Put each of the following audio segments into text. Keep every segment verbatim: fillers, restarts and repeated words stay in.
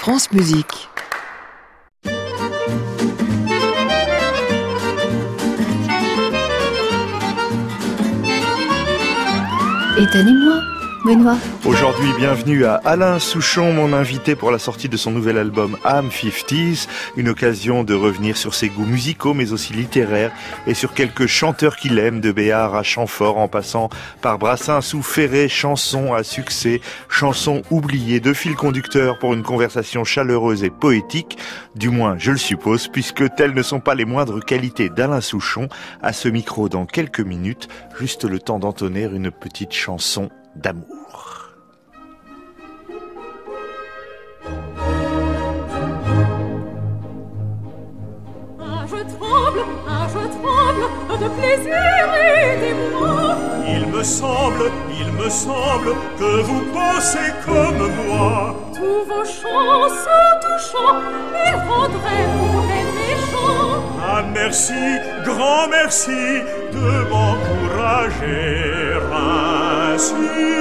France Musique. Étonnez-moi, Benoît. Aujourd'hui, bienvenue à Alain Souchon, mon invité pour la sortie de son nouvel album Am cinquante, une occasion de revenir sur ses goûts musicaux mais aussi littéraires et sur quelques chanteurs qu'il aime, de Béard à Chamfort en passant par Brassens ou Ferré, chansons à succès, chansons oubliées, de fil conducteur pour une conversation chaleureuse et poétique, du moins je le suppose, puisque telles ne sont pas les moindres qualités d'Alain Souchon. À ce micro dans quelques minutes, juste le temps d'entonner une petite chanson d'amour. Ah, je tremble, ah, je tremble de plaisir et d'émoi. Il me semble, il me semble que vous pensez comme moi. Tous vos chants sont touchants, ils rendraient mauvais méchants. Ah, merci, grand merci de m'encourager ainsi.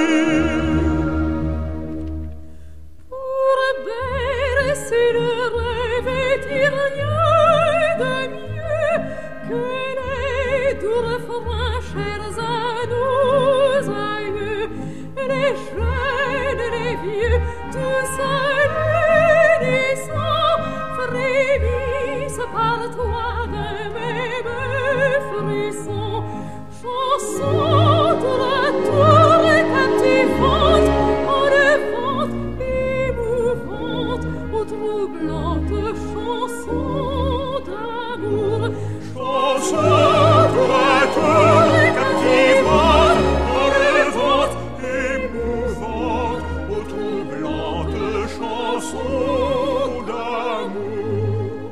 Pour bercer le rêve, est-il rien de mieux que les doux refrains chers à nos aïeux, les jeunes, les vieux, tous à l'unisson frémissent par toi de même frisson. Chanson tour à tour captivante, enlevante, émouvante, aux troublantes chansons d'amour. Chanson tour à tour captivante, enlevante, émouvante, aux troublantes chansons d'amour.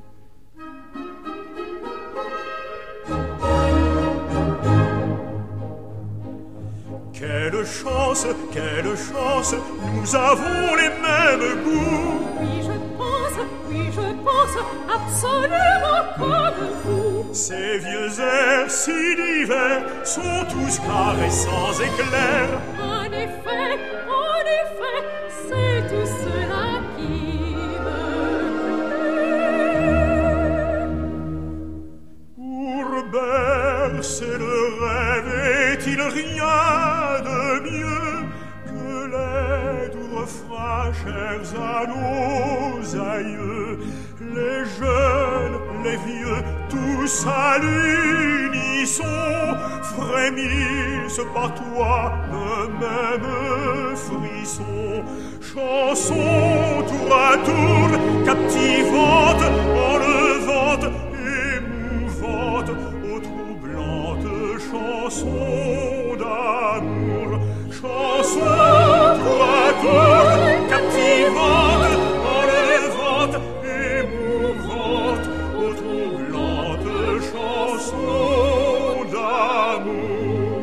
Quelle chance, quelle chance, nous avons les mêmes goûts. Oui, je pense, oui, je pense, absolument comme vous. Ces vieux airs si divers sont tous caressants et clairs. En effet, en effet, c'est tout cela qui me plaît. Pour bercer le rêve, est-il rien de mieux que les doux refrains chers à nos aïeux, les jeunes, les vieux, tous à l'unisson frémissent par toi de même frisson. Chanson tour à tour captivante, enlevante, émouvante, aux troublantes chansons d'amour. Chanson tour à tour captivante, enlevante, émouvante, aux troublantes chansons d'amour.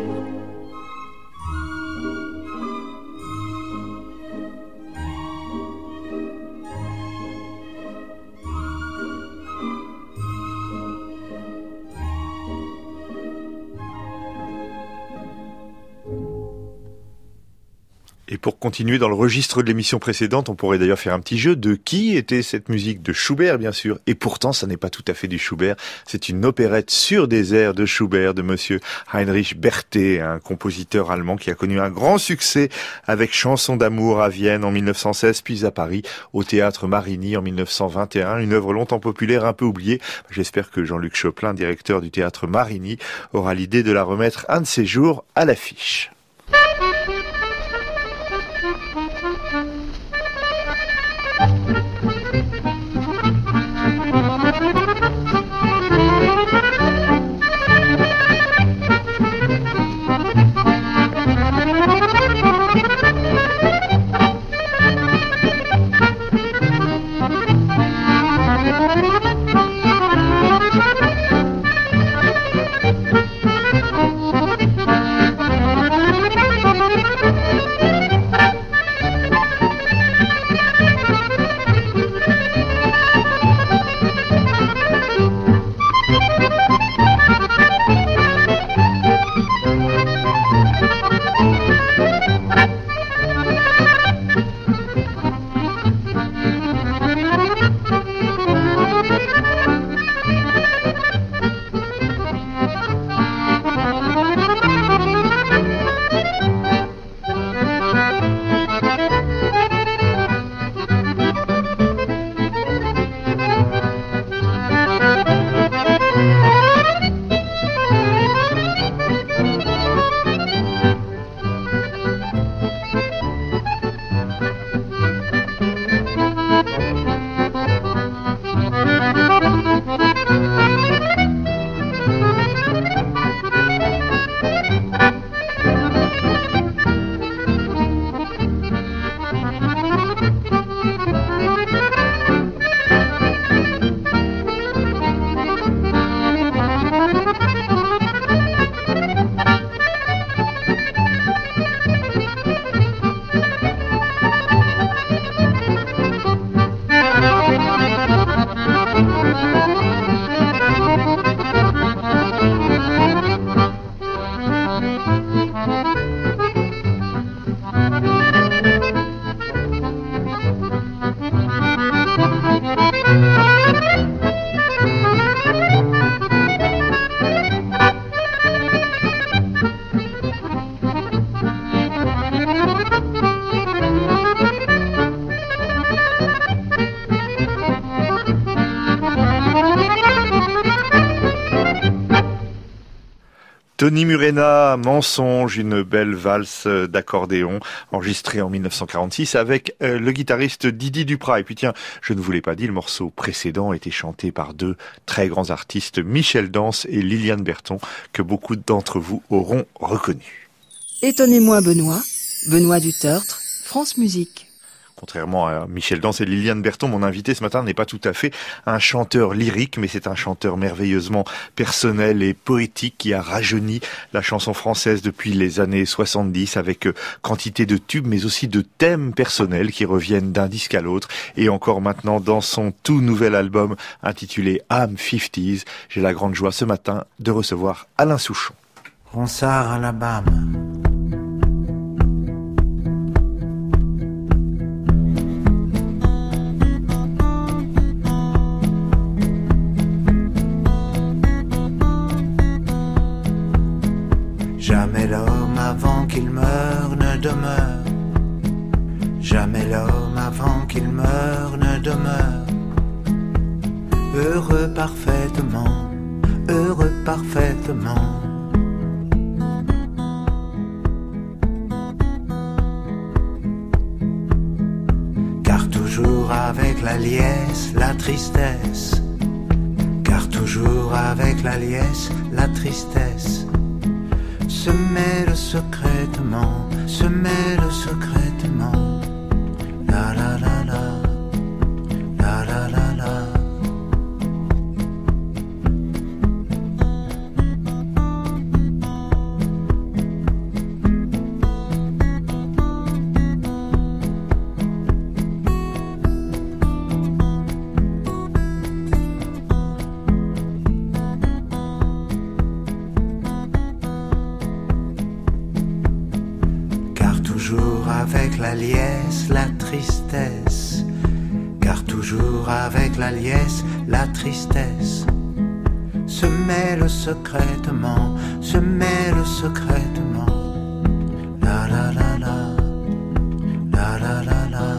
Et pour continuer dans le registre de l'émission précédente, on pourrait d'ailleurs faire un petit jeu de qui était cette musique de Schubert, bien sûr. Et pourtant, ça n'est pas tout à fait du Schubert. C'est une opérette sur des airs de Schubert, de monsieur Heinrich Berthet, un compositeur allemand qui a connu un grand succès avec Chansons d'amour à Vienne en mille neuf cent seize, puis à Paris, au Théâtre Marigny en mille neuf cent vingt et un. Une œuvre longtemps populaire, un peu oubliée. J'espère que Jean-Luc Choplin, directeur du Théâtre Marigny, aura l'idée de la remettre un de ces jours à l'affiche. Tony Murena, Mensonge, une belle valse d'accordéon enregistrée en dix-neuf cent quarante-six avec euh, le guitariste Didi Duprat. Et puis tiens, je ne vous l'ai pas dit, le morceau précédent a été chanté par deux très grands artistes, Michel Dance et Liliane Berton, que beaucoup d'entre vous auront reconnus. Étonnez-moi Benoît, Benoît du Tertre, France Musique. Contrairement à Michel Dance et Liliane Berton, mon invité ce matin n'est pas tout à fait un chanteur lyrique, mais c'est un chanteur merveilleusement personnel et poétique qui a rajeuni la chanson française depuis les années soixante-dix avec quantité de tubes, mais aussi de thèmes personnels qui reviennent d'un disque à l'autre. Et encore maintenant, dans son tout nouvel album intitulé I'm cinquante, j'ai la grande joie ce matin de recevoir Alain Souchon. Ronsard, Alabama. Jamais l'homme avant qu'il meure ne demeure. Jamais l'homme avant qu'il meure ne demeure. Heureux parfaitement, heureux parfaitement. Car toujours avec la liesse, la tristesse. Car toujours avec la liesse, la tristesse. Se mêle secrètement, se mêle secrètement. La la la la, la la la la. Avec la liesse, la tristesse. Car toujours avec la liesse, la tristesse. Se mêle secrètement, se mêle secrètement. La la la la, la la la la.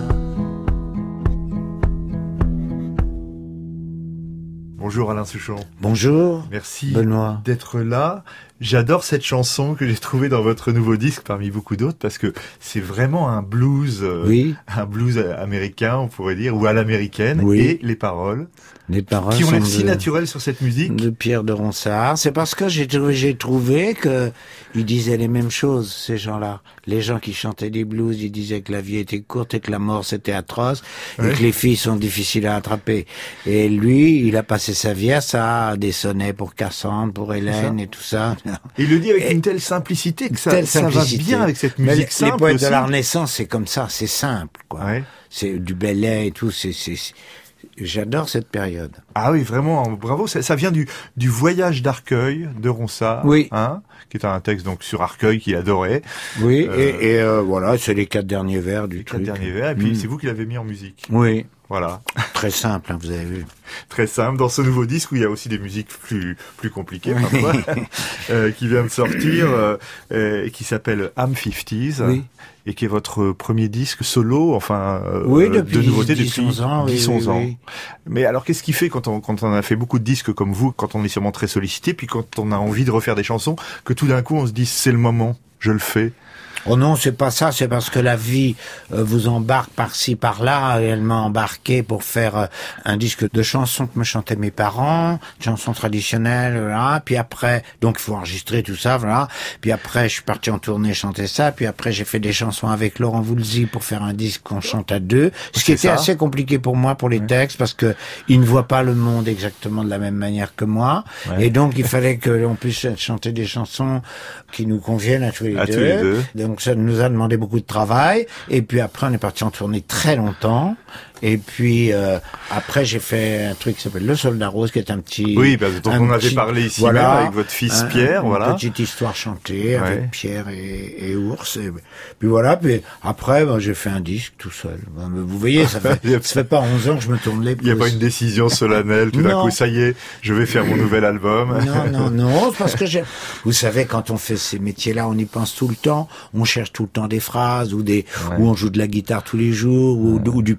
Bonjour Alain Souchon. Bonjour. Merci Benoît d'être là. J'adore cette chanson que j'ai trouvée dans votre nouveau disque parmi beaucoup d'autres parce que c'est vraiment un blues, euh, oui. un blues américain, on pourrait dire, ou à l'américaine. Oui. Et les paroles, les paroles qui ont l'air si de, naturelles sur cette musique. De Pierre de Ronsard. C'est parce que j'ai, j'ai trouvé que ils disaient les mêmes choses, ces gens-là. Les gens qui chantaient des blues, ils disaient que la vie était courte et que la mort c'était atroce ouais. et que les filles sont difficiles à attraper. Et lui, il a passé sa vie à ça, des sonnets pour Cassandre, pour Hélène et tout ça. Et il le dit avec et une telle simplicité que ça, telle ça simplicité. va bien avec cette musique Mais simple. Les poètes aussi. de la Renaissance, c'est comme ça, c'est simple, quoi. Ouais. C'est du Bellet et tout, c'est, c'est, c'est... J'adore cette période. Ah oui, vraiment, bravo. Ça, ça vient du, du Voyage d'Arcueil de Ronsard, oui. hein, qui est un texte donc sur Arcueil qu'il adorait. Oui, euh, et, et euh, voilà, c'est les quatre derniers vers du les truc. Les quatre derniers vers, et puis mmh. c'est vous qui l'avez mis en musique. Oui. Voilà. Très simple, hein, vous avez vu. Très simple. Dans ce nouveau disque où il y a aussi des musiques plus plus compliquées parfois, euh, qui vient de sortir, euh, et qui s'appelle I'm cinquante, oui. et qui est votre premier disque solo, enfin euh, oui, depuis de nouveauté dix, depuis onze ans. dix, onze oui, ans. Oui. Mais alors, qu'est-ce qui fait quand on quand on a fait beaucoup de disques comme vous, quand on est sûrement très sollicité, puis quand on a envie de refaire des chansons, que tout d'un coup on se dit c'est le moment, je le fais? Oh non, c'est pas ça, c'est parce que la vie euh, vous embarque par-ci, par-là, et elle m'a embarqué pour faire euh, un disque de chansons que me chantaient mes parents, chansons traditionnelles, voilà, puis après, donc il faut enregistrer tout ça, voilà, puis après je suis parti en tournée chanter ça, puis après j'ai fait des chansons avec Laurent Voulzy pour faire un disque qu'on chante à deux, ce qui était ça. assez compliqué pour moi pour les ouais. textes, parce que il ne voit pas le monde exactement de la même manière que moi, ouais. et donc il fallait que l'on puisse chanter des chansons qui nous conviennent à tous les, à deux. Tous les deux. Donc ça nous a demandé beaucoup de travail. Et puis après, on est parti en tournée très longtemps. Et puis euh, après, j'ai fait un truc qui s'appelle Le Soldat Rose, qui est un petit... Oui, parce dont on petit, avait parlé ici voilà, même avec votre fils un, Pierre, une voilà. Une petite histoire chantée ouais. avec Pierre et, et Ours. Et, puis voilà. Puis après, ben, j'ai fait un disque tout seul. Ben, vous voyez, ça fait, ça fait pas onze ans que je me tourne les pouces. Il n'y a pas une décision solennelle, tout d'un coup, ça y est, je vais faire mon nouvel album. Non, non, non, parce que j'ai... Vous savez, quand on fait ces métiers-là, on y pense tout le temps. On cherche tout le temps des phrases ou des, ouais. ou on joue de la guitare tous les jours, ou, ouais. ou du piano,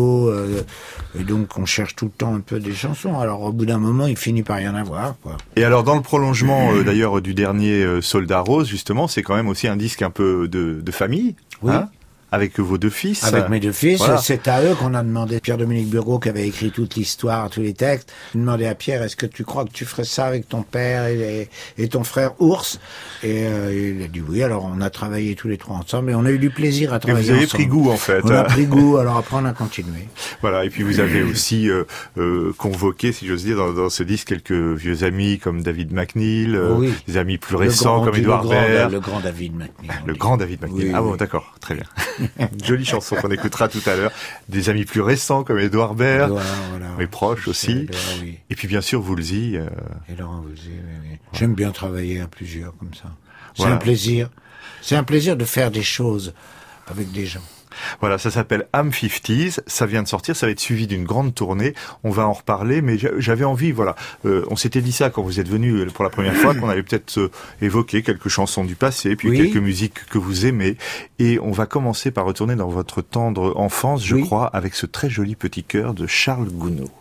radio, euh, et donc on cherche tout le temps un peu des chansons. Alors au bout d'un moment, il finit par y en avoir, quoi. Et alors dans le prolongement euh, d'ailleurs du dernier euh, Soldat Rose, justement, c'est quand même aussi un disque un peu de, de famille, oui. Hein, avec vos deux fils. Avec mes deux fils, Voilà. c'est à eux qu'on a demandé. Pierre-Dominique Bureau, qui avait écrit toute l'histoire, tous les textes, il demandait à Pierre, est-ce que tu crois que tu ferais ça avec ton père et, et ton frère Ours? Et euh, il a dit oui, alors on a travaillé tous les trois ensemble et on a eu du plaisir à Et travailler vous avez ensemble. pris goût en fait. On a pris goût, alors après on a continué. Voilà, et puis vous avez aussi euh, euh, convoqué, si j'ose dire, dans, dans ce disque quelques vieux amis comme David McNeil, euh, Oui. des amis plus Le récents grand- comme le Édouard grand- Baird. Le grand David McNeil. on Le dit. grand David McNeil. Oui, ah bon, oui. d'accord, très bien. Une jolie chanson qu'on écoutera tout à l'heure. Des amis plus récents comme Édouard Baird, Voilà, voilà. mais proches aussi. Voilà, oui. Et puis bien sûr Woolsey. Euh... Et Laurent Voulzy, oui, oui. J'aime bien travailler à plusieurs comme ça. C'est Voilà. un plaisir. C'est un plaisir de faire des choses avec des gens. Voilà, ça s'appelle Am cinquante, ça vient de sortir, ça va être suivi d'une grande tournée, on va en reparler, mais j'avais envie, voilà, euh, on s'était dit ça quand vous êtes venu pour la première fois, qu'on allait peut-être euh, évoquer quelques chansons du passé, puis Oui. quelques musiques que vous aimez, et on va commencer par retourner dans votre tendre enfance, je Oui. crois, avec ce très joli petit chœur de Charles Gounod.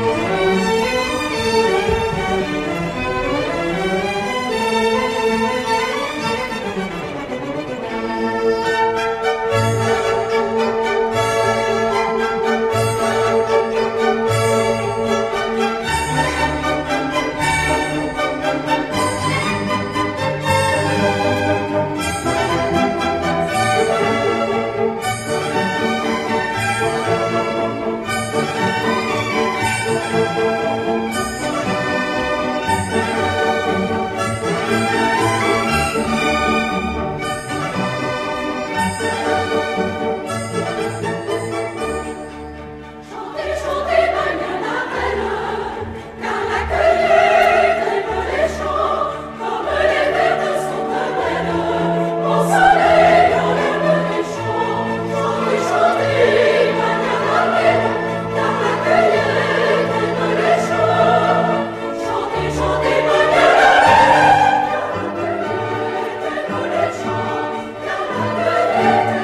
Chantez, chantez, Magnanarelle, car la cueillette aime les champs, comme les vertes sont belles, au soleil on aime les champs. Chantez, chantez, Magnanarelle, car la cueillette aime les champs. Chantez, chantez, Magnanarelle, car la cueillette aime les champs, car la cueillette aime les champs.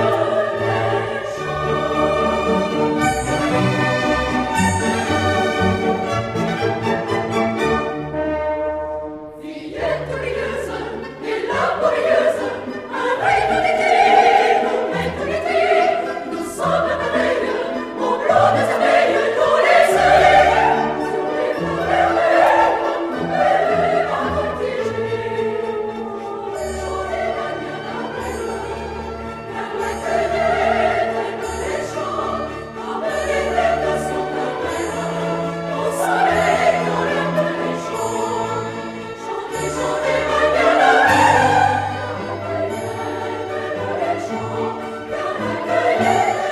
Fillette brilleuse et laborieuse, un vrai collectif, nous mettons l'été, nous sommes pareils, aux blondes abeilles, nous les œufs, sur les fleurs vermeilles, comme belles à voltiger. Chantez Magnanarelle, car la cueillette aime les champs, comme les vertes sont belles, au soleil on aime les champs. Chantez, chantez, Magnanarelle, car la cueillette aime les champs, car la cueillette aime les champs.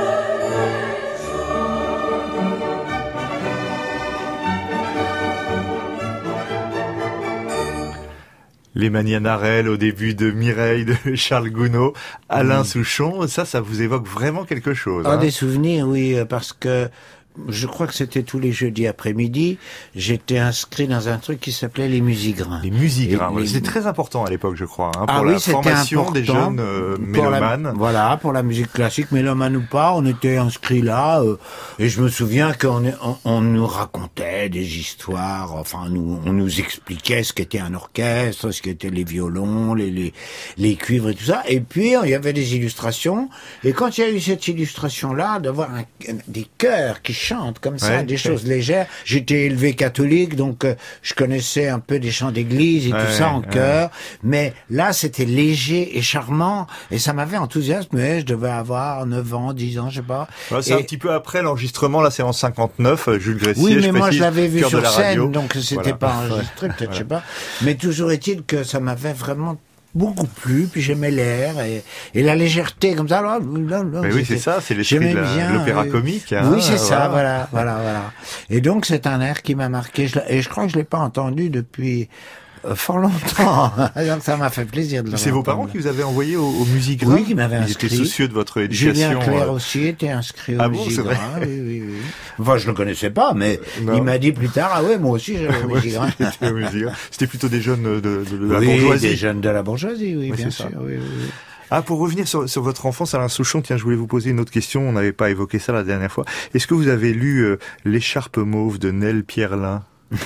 Les Magnanarelle au début de Mireille de Charles Gounod, Alain Souchon, ça, ça vous évoque vraiment quelque chose. Ah, hein. des souvenirs, oui, euh, parce que je crois que c'était tous les jeudis après-midi, j'étais inscrit dans un truc qui s'appelait les Musigrains. Les musiques, Et hein, les- c'était très important à l'époque, je crois, hein, Ah pour oui, la c'était formation des important. jeunes euh, Pour la- mélomanes. voilà, pour la musique classique, mélomane ou pas, on était inscrits là. euh, et je me souviens qu'on est- on, on nous racontait des histoires, enfin, nous, on nous expliquait ce qu'était un orchestre, ce qu'étaient les violons, les, les, les cuivres et tout ça. Et puis, il y avait des illustrations. Et quand il y a eu cette illustration-là, d'avoir un- des chœurs qui chantent comme ça, Ouais. des choses légères. J'étais élevé catholique, donc euh, je connaissais un peu des chants d'église et Ouais, tout ça en ouais. chœur. Mais là, c'était léger et charmant, et ça m'avait enthousiasmé. Je devais avoir neuf ans, dix ans, je sais pas. Voilà, c'est Et- un petit peu après l'enregistrement, là c'est en cinquante-neuf, euh, Jules Gressier, oui, je mais moi précise, je l'avais vu cœur de sur la radio. scène, donc c'était Voilà. pas enregistré, peut-être, je sais pas. Mais toujours est-il que ça m'avait vraiment beaucoup plu, puis j'aimais l'air et, et la légèreté comme ça. Là, là, là, Mais oui, c'est ça, c'est l'esprit j'aimais de la- bien, l'opéra euh, comique. Hein, oui, c'est ça, voilà. voilà, voilà, voilà. Et donc c'est un air qui m'a marqué, je l'ai- et je crois que je l'ai pas entendu depuis euh, fort longtemps. Donc ça m'a fait plaisir de le C'est vos parents qui vous avaient envoyé au, au Musigrain? Oui, qui m'avaient Ils inscrit. étaient soucieux de votre éducation. Julien Clerc euh, aussi était inscrit au Ah bon, c'est vrai. Musigrain, oui, oui, oui. Enfin, je le connaissais pas, mais non. il m'a dit plus tard, ah ouais, moi aussi j'allais au ouais, Musigrain. c'était au Musigrain. C'était plutôt des jeunes de, de, de la Oui, bourgeoisie. des jeunes de la bourgeoisie, oui, Oui, bien c'est sûr. ça. Oui, oui, oui. Ah, pour revenir sur, sur votre enfance, Alain Souchon, tiens, je voulais vous poser une autre question. On n'avait pas évoqué ça la dernière fois. Est-ce que vous avez lu euh, L'écharpe mauve de Nell Pierrelin?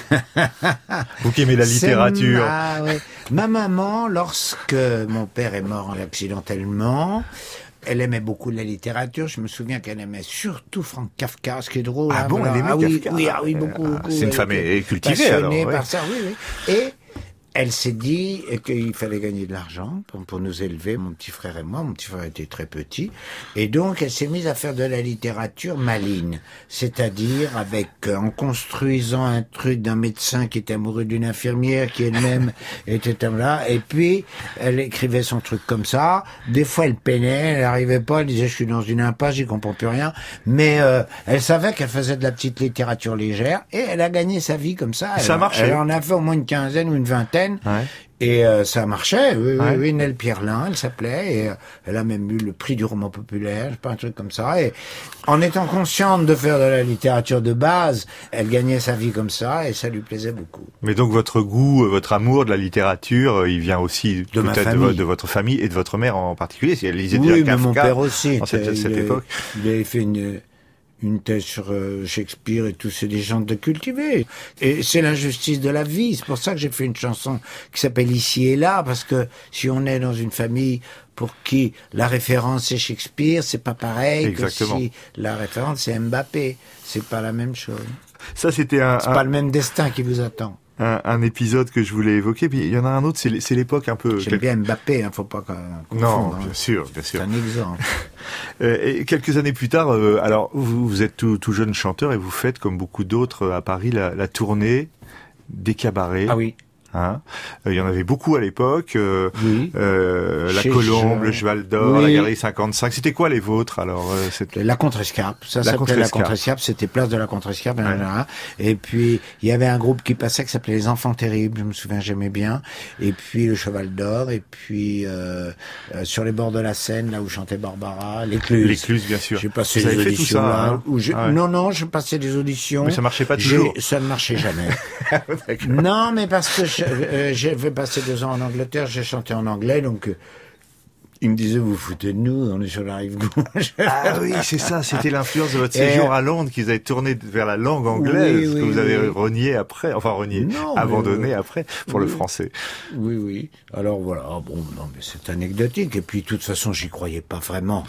Vous qui aimez la littérature. Ah, ouais. Ma maman, lorsque mon père est mort accidentellement, elle aimait beaucoup la littérature. Je me souviens qu'elle aimait surtout Frank Kafka, ce qui est drôle. Ah hein, bon, voilà. elle aimait ah, oui, Kafka. oui, ah oui, beaucoup, Ah, beaucoup. c'est une Elle femme était cultivée, alors, passionnée ouais. par ça, oui, oui. Et elle s'est dit qu'il fallait gagner de l'argent pour, pour nous élever, mon petit frère et moi. Mon petit frère était très petit. Et donc, elle s'est mise à faire de la littérature maligne. C'est-à-dire avec, euh, en construisant un truc d'un médecin qui était amoureux d'une infirmière, qui elle-même était là. Et puis, elle écrivait son truc comme ça. Des fois, elle peinait, elle n'arrivait pas, elle disait, je suis dans une impasse, j'y comprends plus rien. Mais, euh, elle savait qu'elle faisait de la petite littérature légère. Et elle a gagné sa vie comme ça. Ça Elle- marchait. Elle en a fait au moins une quinzaine ou une vingtaine. Ouais. Et euh, ça marchait, oui, Ouais. oui, oui, Nell Pierrelin, elle s'appelait, et euh, elle a même eu le prix du roman populaire, je sais pas, un truc comme ça. Et en étant consciente de faire de la littérature de base, elle gagnait sa vie comme ça, et ça lui plaisait beaucoup. Mais donc votre goût, euh, votre amour de la littérature, euh, il vient aussi De ma peut-être de, famille. vo- de votre famille et de votre mère en particulier. Si elle lisait Oui, déjà mais Kafka mon père aussi. en cette, était- cette il, a- époque. il avait fait une, une thèse sur euh, Shakespeare et tout, c'est des gens de cultivés. Et c'est l'injustice de la vie. C'est pour ça que j'ai fait une chanson qui s'appelle Ici et là, parce que si on est dans une famille pour qui la référence c'est Shakespeare, c'est pas pareil Exactement. que si la référence c'est Mbappé. C'est pas la même chose. Ça, c'était un, C'est un, pas le même destin qui vous attend. un, un épisode que je voulais évoquer. Puis il y en a un autre, c'est l- c'est l'époque un peu... J'aime bien Mbappé, hein, faut pas qu'on Non, confonde, hein. bien sûr, bien C'est sûr. un exemple. Euh, et quelques années plus tard, euh, alors vous, vous êtes tout, tout jeune chanteur et vous faites, comme beaucoup d'autres euh, à Paris, la, la tournée des cabarets. Ah oui. Hein. Euh, il y en avait beaucoup à l'époque. Euh, Oui. euh, la Chez Colombe, Jean. le Cheval d'Or, Oui. la Galerie cinquante-cinq. C'était quoi les vôtres alors euh, cette- La Contrescarpe, ça La s'appelait la Contrescarpe. Contrescarpe, c'était place de la Contrescarpe, Ouais. hein. Et puis il y avait un groupe qui passait qui s'appelait Les Enfants Terribles, je me souviens, j'aimais bien. Et puis le Cheval d'Or, et puis euh, euh, sur les bords de la Seine, là où chantait Barbara, l'Écluse. L'Écluse, bien sûr. J'ai passé Vous des avez fait tout auditions ça, là. hein. où j'ai- Ah ouais. Non, non, je passais des auditions. Mais ça marchait pas J'ai- toujours. Ça ne marchait jamais. Non, mais parce que je- euh, j'avais passé deux ans en Angleterre, j'ai chanté en anglais, donc euh, ils me disaient, vous foutez de nous, on est sur la rive gauche. Ah oui, c'est ça, c'était l'influence de votre Et- séjour à Londres qui vous avez tourné vers la langue anglaise, Oui, que oui, vous avez oui. renié après, enfin renié, Non, mais, abandonné euh, après pour le oui. français. Oui, oui. Alors voilà, Ah, bon, non, mais c'est anecdotique. Et puis, de toute façon, j'y croyais pas vraiment.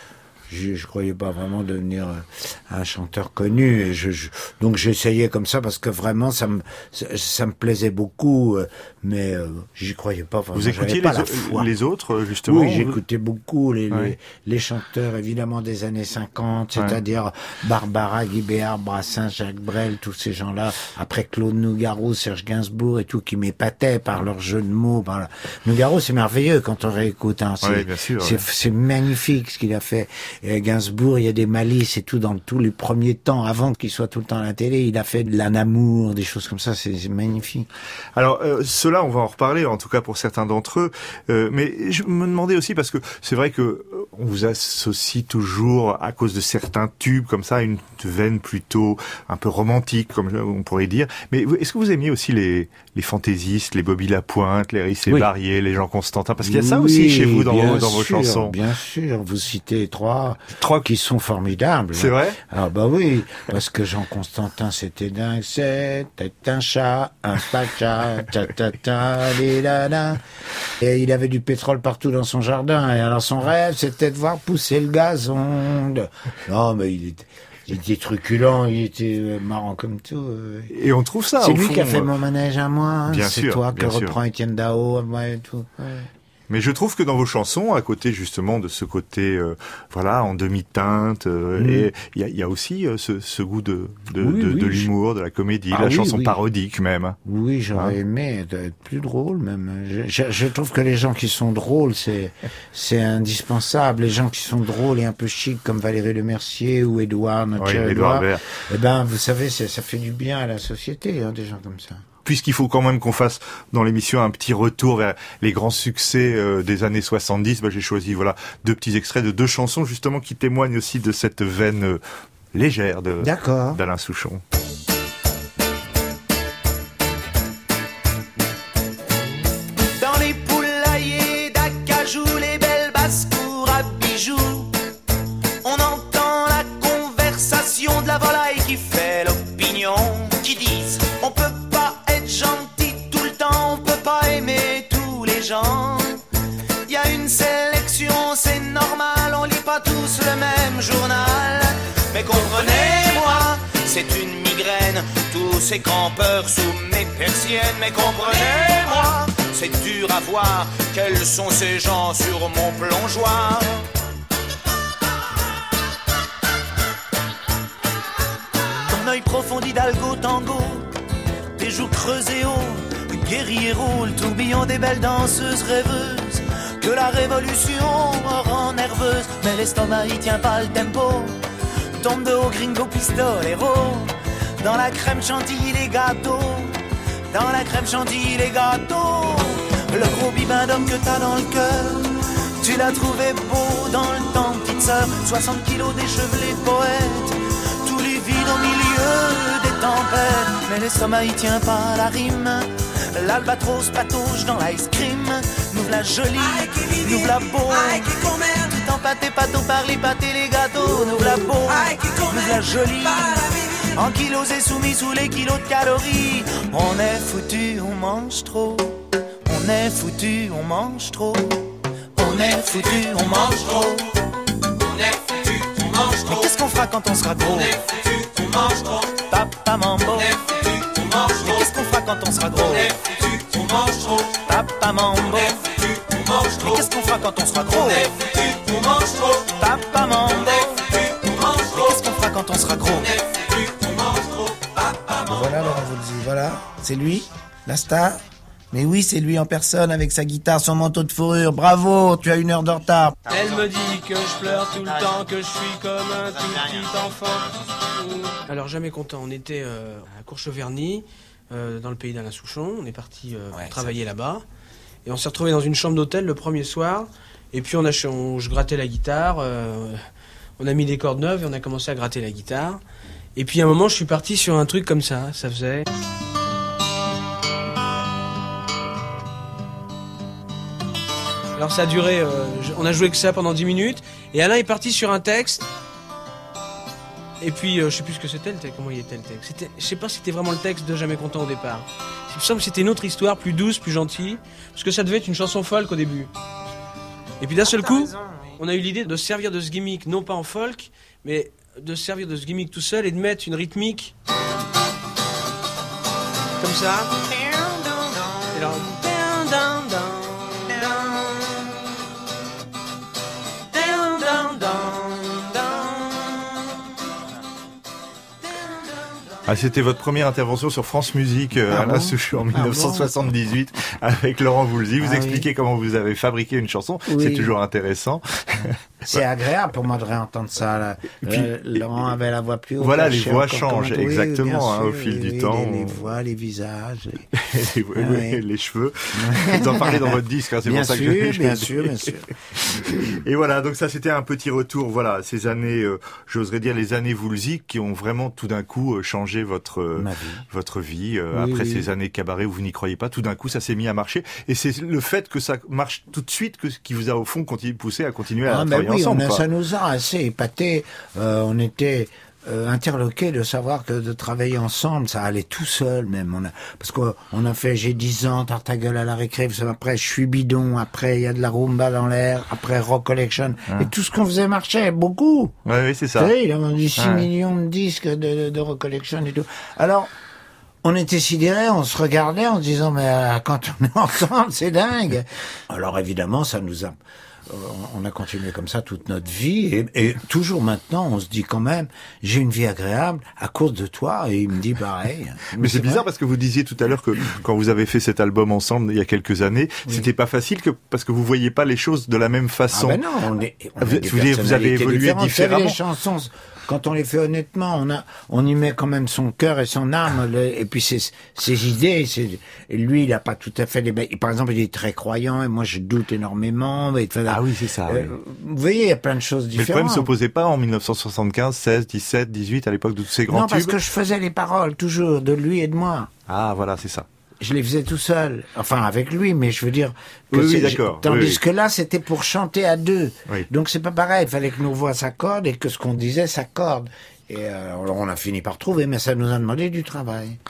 Je, je croyais pas vraiment devenir euh, un chanteur connu. Et je, je- donc j'essayais comme ça parce que vraiment, ça me, ça, ça me plaisait beaucoup. euh, Mais euh, j'y croyais pas vraiment. Vous écoutiez J'avais pas les, la au- foi. les autres justement? Oui, j'écoutais beaucoup les, Ouais. les, les chanteurs, évidemment, des années cinquante, Ouais. c'est-à-dire Barbara, Guy Béard, Brassens, Jacques Brel, tous ces gens-là. Après Claude Nougaro, Serge Gainsbourg et tout, qui m'épataient par leur jeu de mots. Par la- Nougaro, c'est merveilleux quand on réécoute. Hein. C'est, Ouais, bien sûr, c'est, ouais. c'est magnifique ce qu'il a fait. Et Gainsbourg, il y a des malices et tout dans tous les premiers temps, avant qu'il soit tout le temps à la télé. Il a fait de l'anamour, des choses comme ça. C'est, c'est magnifique. Alors, euh, cela, on va en reparler, en tout cas pour certains d'entre eux. Euh, mais je me demandais aussi, parce que c'est vrai que euh, on vous associe toujours, à cause de certains tubes comme ça, une veine plutôt un peu romantique, comme on pourrait dire. Mais vous- est-ce que vous aimiez aussi les, les fantaisistes, les Bobby Lapointe, les Rissé Oui. Barrier, les Jean Constantin? Parce qu'il y a ça Oui, aussi chez vous dans, bien vos, dans vos sûr, chansons. Bien sûr, vous citez trois, Trois qui sont formidables. C'est vrai? Ah bah oui, parce que Jean Constantin c'était dingue, c'était un chat, un pacha, ta ta ta, li, la, la. Et il avait du pétrole partout dans son jardin, et alors son rêve c'était de voir pousser le gazon. Non mais il était, il était truculent, il était euh, marrant comme tout. euh. Et on trouve ça, C'est au lui fond, qui a fait euh, mon manège à moi, hein. bien C'est sûr, toi que bien sûr. reprend Étienne Dao, moi et tout. Ouais. Mais je trouve que dans vos chansons, à côté justement de ce côté, euh, voilà, en demi-teinte, euh, Mm. et il y a, il y a aussi euh, ce, ce goût de, de, Oui, de, oui, de je- l'humour, de la comédie, Ah la oui, chanson oui. parodique même. Oui, j'aurais Hein? aimé être être plus drôle même. Je, je- je trouve que les gens qui sont drôles, c'est c'est indispensable. Les gens qui sont drôles et un peu chics comme Valérie Lemercier ou Édouard, notre Oui, cher Édouard Édouard, Baird. eh ben, vous savez, c'est- ça fait du bien à la société, hein, des gens comme ça. Puisqu'il faut quand même qu'on fasse dans l'émission un petit retour vers les grands succès euh, des années soixante-dix, bah, j'ai choisi voilà deux petits extraits de deux chansons justement qui témoignent aussi de cette veine euh, légère de D'accord. d'Alain Souchon. Dans les poulaillers d'Acajou, les belles c'est une migraine. Tous ces campeurs sous mes persiennes. Mais comprenez-moi, c'est dur à voir. Quels sont ces gens sur mon plongeoir? Ton œil profond d'Hidalgo tango, tes joues creusées haut, guerriero, le tourbillon des belles danseuses rêveuses que la révolution rend nerveuse. Mais l'estomac y tient pas le tempo, tombe de haut gringo pistolero. Dans la crème chantilly les gâteaux, dans la crème chantilly les gâteaux. Le gros bibin d'homme que t'as dans le cœur, tu l'as trouvé beau dans le temps, petite sœur. soixante kilos d'échevelé de poète, tous les vides au milieu des tempêtes. Mais l'estomac y tient pas la rime, l'albatros patauge dans l'ice cream. Nous la jolie, nous la beau, tout empâté, pâteau par les pâtés, les gâteaux. Nous la beau, nous la jolie, en kilos et soumis sous les kilos de calories. On est foutu, on mange trop. On est foutu, on mange trop. On est foutu, on mange trop. On est foutu, on mange trop. Mais qu'est-ce qu'on fera quand on sera gros? On est foutu, on mange trop. Papa Mambo. On est foutu, on mange trop. Mais qu'est-ce qu'on fera quand on sera gros? On est foutu, on mange trop. Papa Mambo. On est foutu, on mange trop. Mais qu'est-ce qu'on fera quand on sera gros? On est foutu, on mange trop. Papa Mambo. On est foutu, on mange trop. Mais qu'est-ce qu'on fera quand on sera gros? On est foutu, on mange trop. Papa Mambo. Voilà Laurent Voulzy, voilà, c'est lui, la star. Mais oui, c'est lui en personne avec sa guitare, son manteau de fourrure. Bravo, tu as une heure de retard. Elle me dit que je pleure tout le temps, que je suis comme un tout petit enfant. Alors jamais content, on était euh, à Courcheverny, euh, dans le pays d'Alain Souchon. On est parti euh, Ouais, travailler là-bas. Et on s'est retrouvé dans une chambre d'hôtel le premier soir. Et puis on a, on, je grattais la guitare, euh, on a mis des cordes neuves et on a commencé à gratter la guitare. Et puis à un moment, je suis parti sur un truc comme ça, ça faisait... Alors ça a duré, euh, on a joué que ça pendant dix minutes, et Alain est parti sur un texte, et puis euh, je sais plus ce que c'était le texte, comment il était le texte, c'était, je sais pas si c'était vraiment le texte de Jamais content au départ. Il me semble que c'était une autre histoire, plus douce, plus gentille, parce que ça devait être une chanson folk au début. Et puis d'un seul coup, on a eu l'idée de se servir de ce gimmick, non pas en folk, mais de se servir de ce gimmick tout seul et de mettre une rythmique, comme ça, et alors... Ah, c'était votre première intervention sur France Musique euh, Ah Alain bon Souchon en Ah dix neuf cent soixante-dix-huit avec Laurent Voulzy. Vous Ah expliquez oui. comment vous avez fabriqué une chanson. Oui. C'est toujours intéressant. C'est agréable pour moi de réentendre ça. Là. puis, Euh, Laurent avait la voix plus haute. voilà, là, les je sais voix encore changent, comment- oui, exactement, bien hein, au sûr, fil oui, du oui, temps. Les, les On- voix, les visages. les- oui, oui, Ouais. les cheveux. Vous en parlez dans votre disque, hein, c'est Bien pour ça sûr, que je, je bien l'ai sûr, dit. bien sûr. Et voilà, donc ça c'était un petit retour, voilà, ces années, euh, j'oserais dire les années Voulzy qui ont vraiment tout d'un coup euh, changé votre euh, Ma vie. votre vie. euh, Oui, après oui. ces années cabaret où vous n'y croyez pas, tout d'un coup ça s'est mis à marcher. Et c'est le fait que ça marche tout de suite que qui vous a au fond continué de pousser à continuer à Ah, ben travailler oui, ensemble. on a- quoi. ça nous a assez épaté. Euh, on était euh, interloqués de savoir que de travailler ensemble, ça allait tout seul même. On a, parce qu'on on a fait J'ai dix ans, Tarte ta gueule à la récré, après Je suis bidon, après il y a de la rumba dans l'air, après Rock Collection. Et tout ce qu'on faisait marchait, beaucoup. Ouais, oui, c'est Vous ça. savez, il a vendu six Ouais. millions de disques de, de, de Rock Collection et tout. Alors, on était sidérés, on se regardait en se disant, mais euh, quand on est ensemble, c'est dingue. Alors évidemment, ça nous a... euh, On a continué comme ça toute notre vie et, et toujours maintenant, on se dit quand même, j'ai une vie agréable à cause de toi et il me dit pareil. Mais c'est bizarre parce que vous disiez tout à l'heure que quand vous avez fait cet album ensemble il y a quelques années, c'était pas facile que parce que vous voyez pas les choses de la même Ah façon. ben non, on est, on a Vous- des vous avez- vous avez personnalités évolué différentes. Vous savez, différemment. Les chansons, quand on les fait honnêtement, on a, on y met quand même son cœur et son âme, le- et puis ses, ses idées. Ses, et lui, il a pas tout à fait les. Par exemple, il est très croyant et moi, je doute énormément. Mais, Ah oui, c'est ça. Euh, oui. Vous voyez, il y a plein de choses Mais le différentes. problème s'opposait pas en mille neuf cent soixante-quinze, seize, dix-sept, dix-huit, à l'époque de tous ces grands Non, parce tubes. que je faisais les paroles toujours de lui et de moi. Ah, voilà, c'est ça. Je les faisais tout seul, enfin avec lui, mais je veux dire. Que Oui, oui, c'est- d'accord. Tandis Oui, oui. que là, c'était pour chanter à deux. Oui. Donc c'est pas pareil. Il fallait que nos voix s'accordent et que ce qu'on disait s'accorde. Et euh, alors on a fini par trouver, mais ça nous a demandé du travail.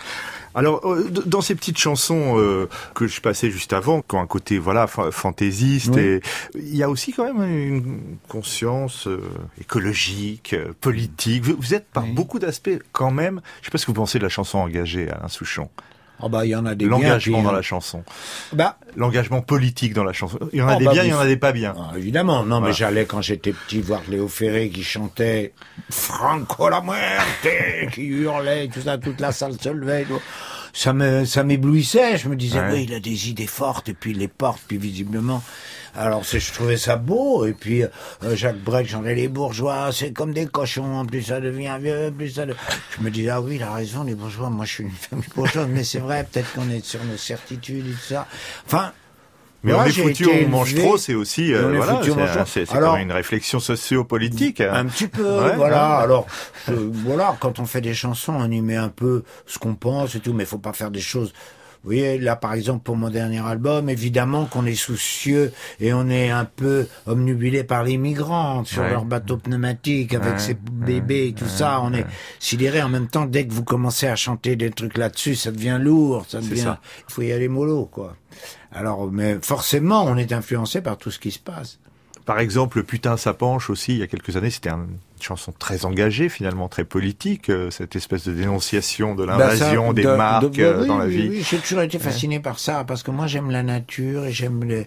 Alors, euh, dans ces petites chansons euh, que je passais juste avant, qui ont un côté voilà fa- fantaisiste, Oui. et il y a aussi quand même une conscience euh, écologique, euh, politique. Vous, vous êtes par Oui. beaucoup d'aspects quand même. Je sais pas ce que vous pensez de la chanson engagée, Alain Souchon. Oh bah il y en a des L'engagement bien, dans puis, la chanson, Bah, l'engagement politique dans la chanson. Il y en a Oh, des bah, bien, vous- il y en a des pas bien. ah, évidemment, non, Voilà. mais j'allais quand j'étais petit voir Léo Ferré qui chantait Franco la muerte, qui hurlait, tout ça, toute la salle se levait. tout. Ça me, ça m'éblouissait. Je me disais, Ouais. oui, il a des idées fortes et puis il les porte, puis visiblement. Alors c'est, je trouvais ça beau. Et puis euh, Jacques Brel chantait les bourgeois, c'est comme des cochons. Plus ça devient vieux, plus ça. De... Je me disais, ah oui, il a raison, les bourgeois. Moi, je suis une famille bourgeoise, mais c'est vrai. Peut-être qu'on est sur nos certitudes et tout ça. Enfin. Mais moi, on est j'ai foutu, été on mange élevé- trop, c'est aussi euh, On est voilà, foutu, on c'est, mange un- trop. c'est, c'est Alors- quand même une réflexion socio-politique. hein. Un petit peu, Ouais, voilà. ouais. Alors, je- voilà, quand on fait des chansons, on y met un peu ce qu'on pense et tout, mais faut pas faire des choses. Vous voyez, là, par exemple, pour mon dernier album, évidemment qu'on est soucieux et on est un peu omnubilé par les migrants sur Ouais. leur bateau pneumatique avec Ouais, ces bébés et tout ça. On est sidéré. En même temps, dès que vous commencez à chanter des trucs là-dessus, ça devient lourd, ça C'est devient. ça. Il faut y aller mollo, quoi. Alors, mais forcément, on est influencé par tout ce qui se passe. Par exemple, Putain, ça penche aussi, il y a quelques années, c'était un- une chanson très engagée, finalement, très politique, euh, cette espèce de dénonciation de l'invasion Bah, ça, des de- marques de- euh, oui, dans la oui, vie. Oui, j'ai toujours été fasciné par ça, parce que moi j'aime la nature et j'aime les...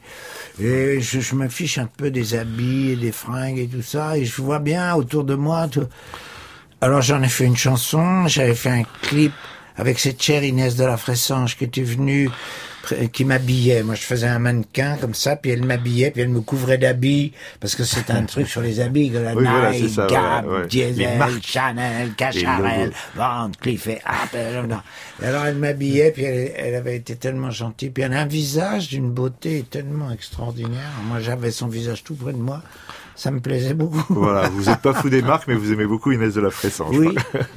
Et je, je me fiche un peu des habits et des fringues et tout ça, et je vois bien autour de moi... Tout... Alors j'en ai fait une chanson, j'avais fait un clip avec cette chère Inès de la Fressange qui était venue, pré- qui m'habillait. Moi je faisais un mannequin comme ça, puis elle m'habillait, puis elle me couvrait d'habits, parce que c'était un truc sur les habits, que la Oui, voilà, Nike, c'est ça, Gap, ouais, ouais. Les Diesel, marques. Chanel, Les Cacharel, logos. Van Cleef et Arpels. Et alors elle m'habillait, puis elle, elle avait été tellement gentille, puis elle a un visage d'une beauté tellement extraordinaire. Moi j'avais son visage tout près de moi, ça me plaisait beaucoup. Voilà, vous n'êtes pas fou des marques, mais vous aimez beaucoup Inès de la Fressange. Oui.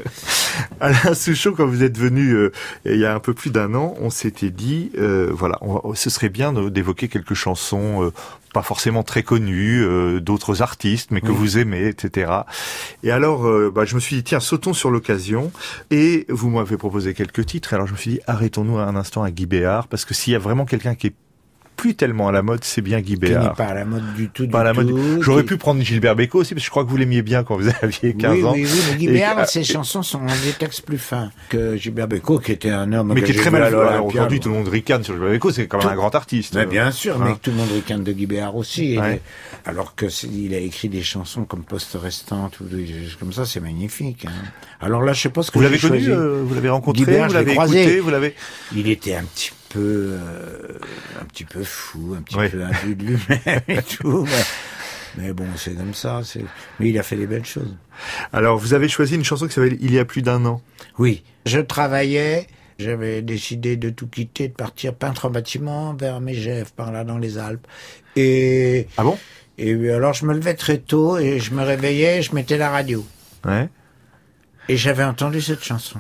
Alain Souchon, quand vous êtes venu euh, il y a un peu plus d'un an, on s'était dit, euh, voilà, on va- ce serait bien de- d'évoquer quelques chansons, euh, pas forcément très connues, euh, d'autres artistes, mais que Oui. vous aimez, et cetera. Et alors, euh, bah, je me suis dit, tiens, sautons sur l'occasion. Et vous m'avez proposé quelques titres. Et alors, je me suis dit, arrêtons-nous un instant à Guy Béard, parce que s'il y a vraiment quelqu'un qui est plus tellement à la mode, c'est bien Guy Qui n'est Béard. pas à la mode du tout, Pas à du la mode. tout. J'aurais qui- pu prendre Gilbert Bécaud aussi, parce que je crois que vous l'aimiez bien quand vous aviez quinze oui, ans. Oui, oui, mais Guy Et- Béard, ah, ses et- chansons sont des textes plus fins que Gilbert Bécaud, qui était un homme Mais que qui est j'ai très vu mal à vu. l'Olympia. Alors, aujourd'hui, tout le monde ricane sur Gilbert Bécaud, c'est quand même Tout- un grand artiste. Mais bien sûr, Hein. mais tout le monde ricane de Guy Béard aussi. Et Ouais. les- alors que c'est- il a écrit des chansons comme Poste Restante ou des choses comme ça, c'est magnifique. Hein. Alors là, je sais pas ce que Vous j'ai l'avez connu, choisi. euh, vous l'avez rencontré, Guy Béard, vous je l'ai l'avez croisé. écouté, vous l'avez. Il était un petit peu, euh, un petit peu fou, un petit Ouais. peu imbu de lui-même et tout. Mais, mais bon, c'est comme ça. C'est... Mais il a fait des belles choses. Alors, vous avez choisi une chanson qui s'appelle Il y a plus d'un an. Oui, je travaillais, j'avais décidé de tout quitter, de partir peintre en bâtiment vers Megève, par là dans les Alpes. Et, Ah bon? et alors je me levais très tôt et je me réveillais, je mettais la radio. Ouais. Et j'avais entendu cette chanson.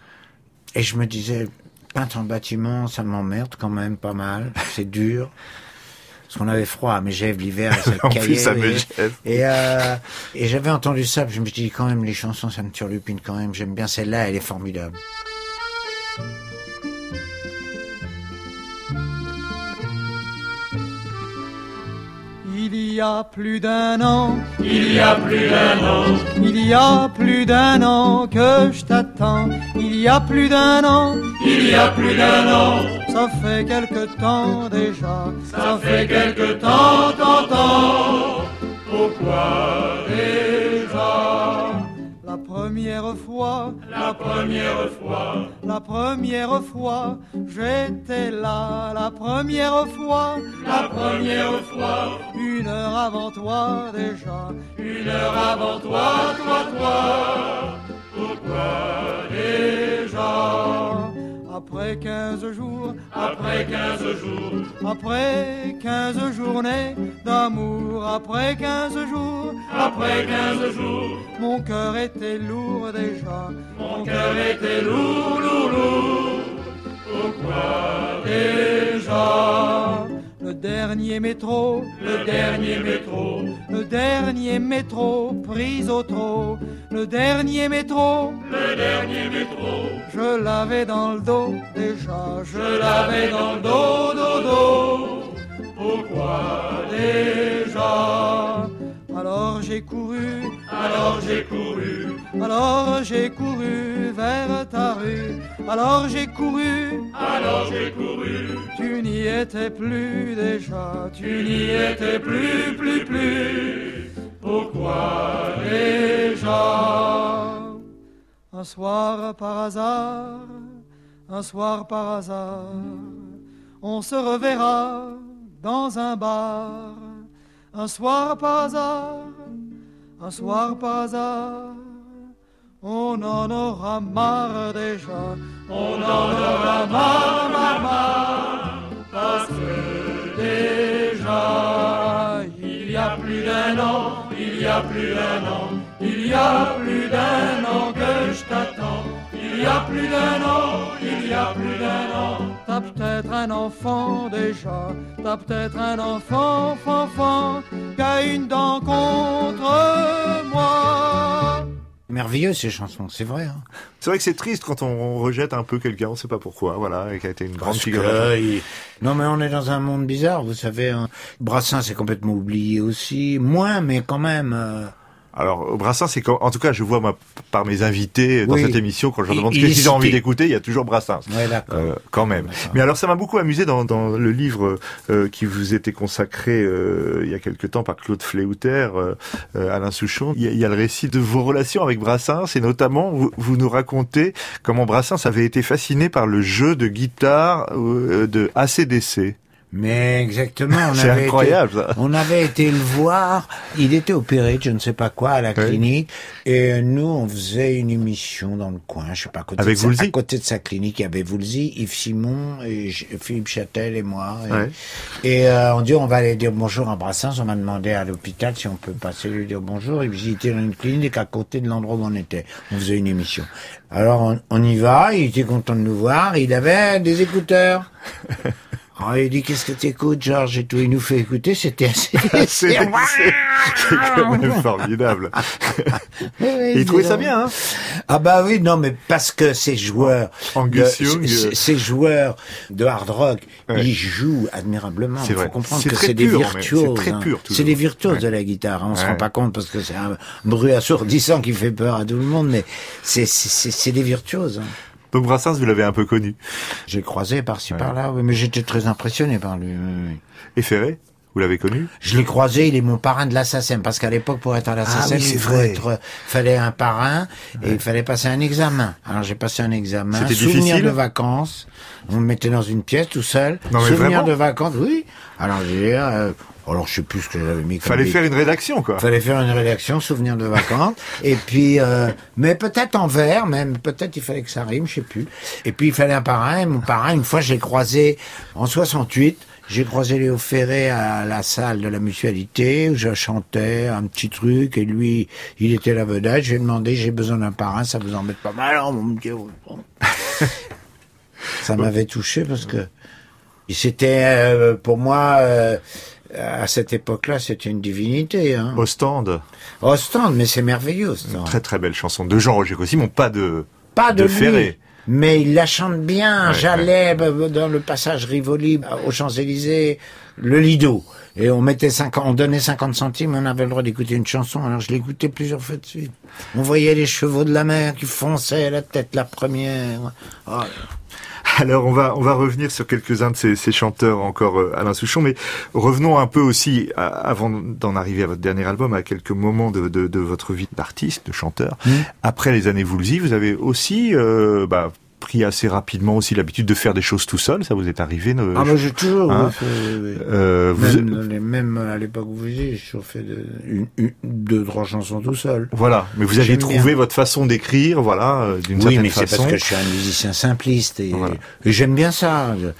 Et je me disais, peintre en bâtiment, ça m'emmerde quand même pas mal, c'est dur. Parce qu'on avait froid à Megève l'hiver, et ça En caillait. plus, à et- Megève. Et, euh, et j'avais entendu ça, puis je me suis dit, quand même, les chansons, ça me turlupine quand même. J'aime bien celle-là, elle est formidable. Il y a plus d'un an, Il y a plus d'un an, il y a plus d'un an que je t'attends. Il y a plus d'un an, il y a plus d'un an, ça fait quelque temps déjà. ça fait quelque temps, tant, tant. Pourquoi déjà? La première fois, La première fois, la première fois, j'étais là. La première fois, la première fois, une heure avant toi déjà. une heure avant toi, toi, toi. Pourquoi déjà? Après quinze jours, Après quinze jours, après quinze journées d'amour, après quinze jours, après quinze jours, mon cœur était lourd déjà. mon cœur était lourd, lourd, lourd. Pourquoi déjà? Le dernier métro, Le dernier métro, le dernier métro pris au trot, le dernier métro, le dernier métro, je l'avais dans le dos déjà, je je l'avais dans le dos, dos, dos. Pourquoi déjà? Alors j'ai couru, Alors j'ai couru, alors j'ai couru vers ta rue, alors j'ai couru, alors j'ai couru. tu n'y étais plus déjà, tu Tu n'y étais plus, plus, plus. Pourquoi déjà? Un soir par hasard, un soir par hasard, on se reverra dans un bar. Un soir par hasard, un soir par hasard, on en aura marre déjà, On en aura marre, marre, marre. Parce que déjà, il y a plus d'un an, il y a plus d'un an, il y a plus d'un an que je t'attends. Il y a plus d'un an, il y a plus d'un an. T'as peut-être un enfant déjà, t'as peut-être un enfant, fanfan, qu'a une dent contre moi. Merveilleux ces chansons, c'est vrai. Hein. C'est vrai que c'est triste quand on rejette un peu quelqu'un, on sait pas pourquoi, voilà, et qui a été une grande Parce figure. que, il- Non mais on est dans un monde bizarre, vous savez. Hein. Brassens c'est complètement oublié aussi, moins mais quand même. Euh... Alors, Brassens, c'est quand, en tout cas, je vois, moi, par mes invités dans Oui. cette émission, quand je leur Il- demande il ce est qu'ils ont envie cité. d'écouter, il y a toujours Brassens. Ouais, d'accord. Euh, quand même. Mais alors, ça m'a beaucoup amusé dans, dans le livre euh, qui vous était consacré euh, il y a quelque temps par Claude Fléouter, euh, euh, Alain Souchon. Il y, a, il y a le récit de vos relations avec Brassens, et notamment, vous, vous nous racontez comment Brassens avait été fasciné par le jeu de guitare euh, de A C D C. Mais exactement, on C'est avait incroyable, été, ça. on avait été le voir, il était opéré, de je ne sais pas quoi, à la Oui. clinique, et nous, on faisait une émission dans le coin, je sais pas, à côté, Avec de, sa, Woolsey. à côté de sa clinique, il y avait Woolsey, Yves Simon, et J- Philippe Châtel et moi. Et, Ouais. et, euh, on dit, on va aller dire bonjour à Brassens, on m'a demandé à l'hôpital si on peut passer lui dire bonjour, et puis il était dans une clinique à côté de l'endroit où on était. On faisait une émission. Alors, on, on y va, il était content de nous voir, il avait des écouteurs. Alors, il dit, qu'est-ce que t'écoutes, Georges, et tout. Il nous fait écouter, c'était assez... C'est c'est quand même formidable. Et il trouvait ça bien, hein. Ah bah oui, non, mais parce que ces joueurs, Angus de, Young, c- euh, ces joueurs de hard rock, Ouais. ils jouent admirablement. C'est Il faut vrai. comprendre C'est que très c'est des pur, mais virtuoses. c'est très hein. pur, toujours. C'est des virtuoses Ouais. de la guitare. Hein. On se Ouais. rend pas compte parce que c'est un bruit assourdissant qui fait peur à tout le monde, mais c'est c'est c'est- c'est des virtuoses. Hein. Donc Brassens, vous l'avez un peu connu. J'ai croisé par-ci Ouais. par-là, oui, mais j'étais très impressionné par lui. oui, oui. Et Ferré, vous l'avez connu? Je l'ai croisé, il est mon parrain de la S A C E M, parce qu'à l'époque, pour être à la S A C E M, Ah oui, c'est il faut vrai. être, fallait un parrain, et il fallait passer un examen. Alors j'ai passé un examen, C'était souvenir difficile de vacances, on me mettait dans une pièce tout seul, Non, mais souvenir vraiment de vacances, oui. Alors j'ai, euh, alors je sais plus ce que j'avais mis comme Fallait bille. faire une rédaction, quoi. Fallait faire une rédaction, souvenir de vacances, et puis, euh, mais peut-être en vers, même, peut-être il fallait que ça rime, je sais plus. Et puis il fallait un parrain, et mon parrain, une fois, j'ai croisé, en soixante-huit, j'ai croisé Léo Ferré à la salle de la Mutualité, où je chantais un petit truc, et lui, il était la vedette, je lui ai demandé, j'ai besoin d'un parrain, ça vous embête pas mal, non, mon Dieu. Ça m'avait touché parce que c'était, euh, pour moi, euh, à cette époque-là, c'était une divinité. Hein. Ostende. Ostende, mais c'est merveilleux, Ostende. Très très belle chanson de Jean-Roger Cossimo, pas de, Pas de, de lui, Ferré. mais il la chante bien. Ouais, J'allais euh, dans le passage Rivoli aux Champs-Élysées, le Lido. Et on mettait cinquante, on donnait cinquante centimes, on avait le droit d'écouter une chanson. Alors je l'écoutais plusieurs fois de suite. On voyait les chevaux de la mer qui fonçaient la tête la première. Oh. Alors on va on va revenir sur quelques-uns de ces, ces chanteurs encore, euh, Alain Souchon, mais revenons un peu aussi à- avant d'en arriver à votre dernier album, à quelques moments de, de, de votre vie d'artiste, de chanteur. Mmh. Après les années Woolsey, vous avez aussi euh, bah, pris assez rapidement aussi l'habitude de faire des choses tout seul. Ça vous est arrivé? Ne, Ah bah j'ai toujours Hein fait, oui, oui. euh, vous, Même, dans les- même à l'époque où vous étiez, j'ai toujours fait de, une, une, deux, trois chansons tout seul. voilà, mais vous aviez J'aime trouvé bien. votre façon d'écrire, voilà, euh, d'une Oui, certaine mais c'est façon. parce que je suis un musicien simpliste et, Voilà. et j'aime bien ça. Je-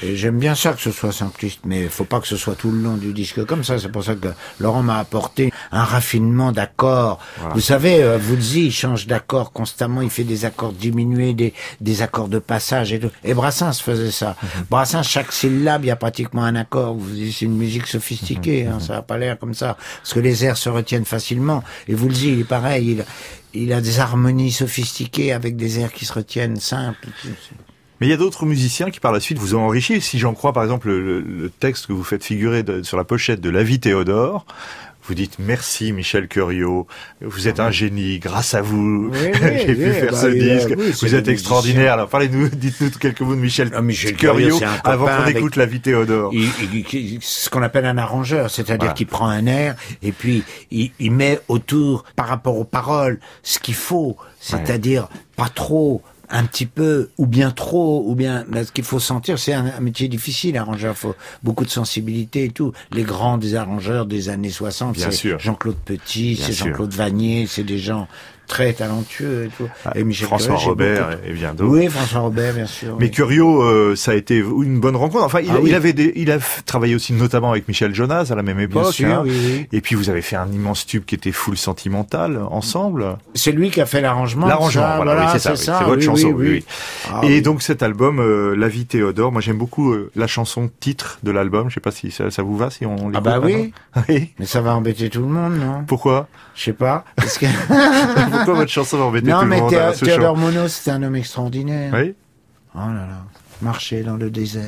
Et j'aime bien ça que ce soit simpliste, mais il faut pas que ce soit tout le long du disque comme ça. C'est pour ça que Laurent m'a apporté un raffinement d'accords. Voilà. Vous savez, euh, Woolsey, il change d'accords constamment, il fait des accords diminués, des, des accords de passage et tout. Et Brassens faisait ça. Mm-hmm. Brassens, chaque syllabe, il y a pratiquement un accord. Vous dites, c'est une musique sophistiquée, mm-hmm. hein, ça n'a pas l'air comme ça. Parce que les airs se retiennent facilement. Et Woolsey, il est pareil, il, il a des harmonies sophistiquées avec des airs qui se retiennent simples. Mais il y a d'autres musiciens qui par la suite vous ont enrichi. Si j'en crois par exemple le, le texte que vous faites figurer de, sur la pochette de La Vie Théodore, vous dites merci Michel Curiot, vous êtes un génie, grâce à vous, oui, oui, j'ai oui, pu oui, faire bah, ce disque, oui, vous êtes extraordinaire. Musicien. Alors parlez-nous, dites-nous quelques mots de Michel, ah, Michel Curiot avant qu'on avec... écoute La Vie Théodore. Il, il, il, ce qu'on appelle un arrangeur, c'est-à-dire voilà. qu'il prend un air et puis il, il met autour, par rapport aux paroles, ce qu'il faut, c'est-à-dire ouais. pas trop, un petit peu, ou bien trop, ou bien, mais ce qu'il faut sentir, c'est un, un métier difficile, arrangeur, faut beaucoup de sensibilité et tout. Les grands des arrangeurs des années soixante, bien c'est sûr. Jean-Claude Petit, bien c'est sûr. Jean-Claude Vanier, c'est des gens très talentueux et tout. Ah, et Michel François Curiot, Robert beaucoup... et bien d'autres. Oui, François Robert, bien sûr. Mais oui. Curiot, euh, ça a été une bonne rencontre. Enfin, il, ah, il oui. avait des, il a travaillé aussi notamment avec Michel Jonas à la même époque. Bien sûr, hein. oui, oui. Et puis vous avez fait un immense tube qui était full sentimental ensemble. C'est lui qui a fait l'arrangement. L'arrangement, ça, voilà, voilà, oui, c'est ça. C'est, oui. ça, c'est votre oui, chanson. oui, oui. oui. Ah, et oui. donc cet album, euh, La Vie Théodore, moi j'aime beaucoup euh, la chanson titre de l'album. Je sais pas si ça, ça vous va, si on l'écoute. Ah bah oui. oui. Mais ça va embêter tout le monde, non? Pourquoi? Je sais pas. Parce que... Pourquoi votre chanson va embêter non, tout le monde? Non, mais Théodore Monod, c'était un homme extraordinaire. Oui. Oh là là. Marcher dans le désert.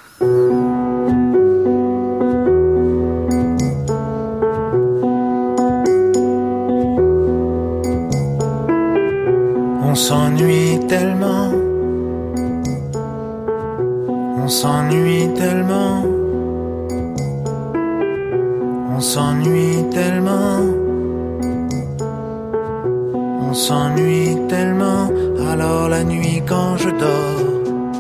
On s'ennuie tellement. On s'ennuie tellement. On s'ennuie tellement. On s'ennuie tellement. Alors la nuit quand je dors,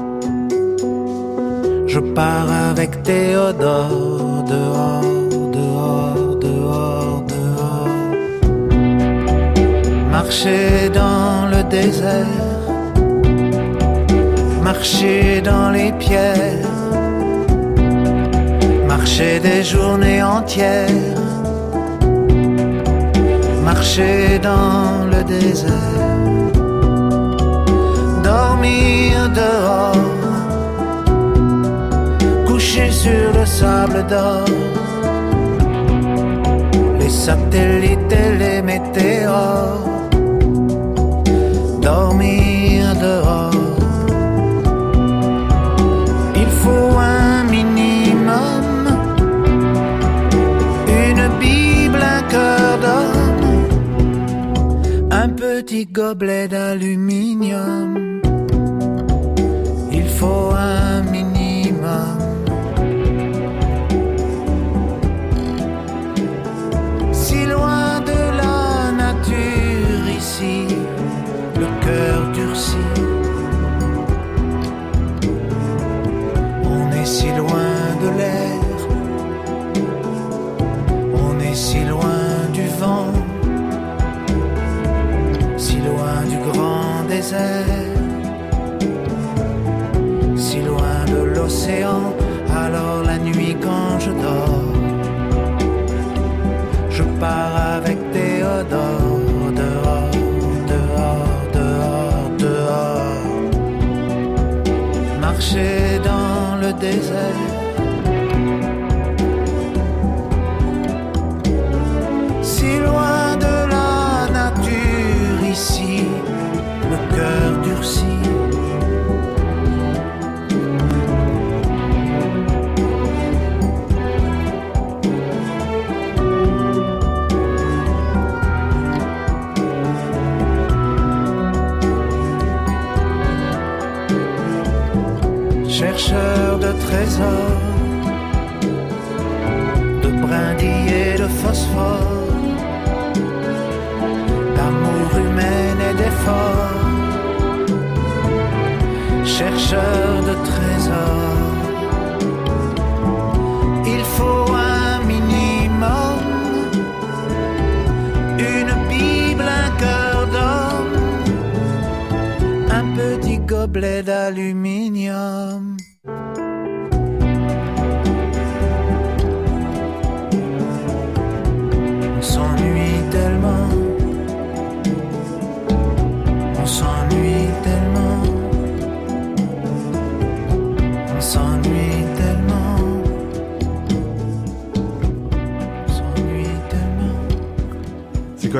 je pars avec Théodore dehors, dehors, dehors, dehors. Marcher dans le désert, marcher dans les pierres, marcher des journées entières, marcher dans le désert, dormir dehors, coucher sur le sable d'or, les satellites et les météores, dormir dehors. Il faut un minimum, une Bible, un cœur d'homme, un petit gobelet d'aluminium. Il faut un minimum. Si loin de la nature ici, le cœur durci. On est si loin de l'air, on est si loin du vent, si loin du grand désert, si loin de l'océan. Alors la nuit quand je dors, je pars avec Théodore dehors, dehors, dehors, dehors. Marcher dans le désert, si loin de la nature ici, le cœur durci. Chercheur de trésors, de brindilles et de phosphore, d'amour humain et d'effort. Chercheur de trésors, il faut un minimum, une Bible, un cœur d'homme, un petit gobelet d'aluminium.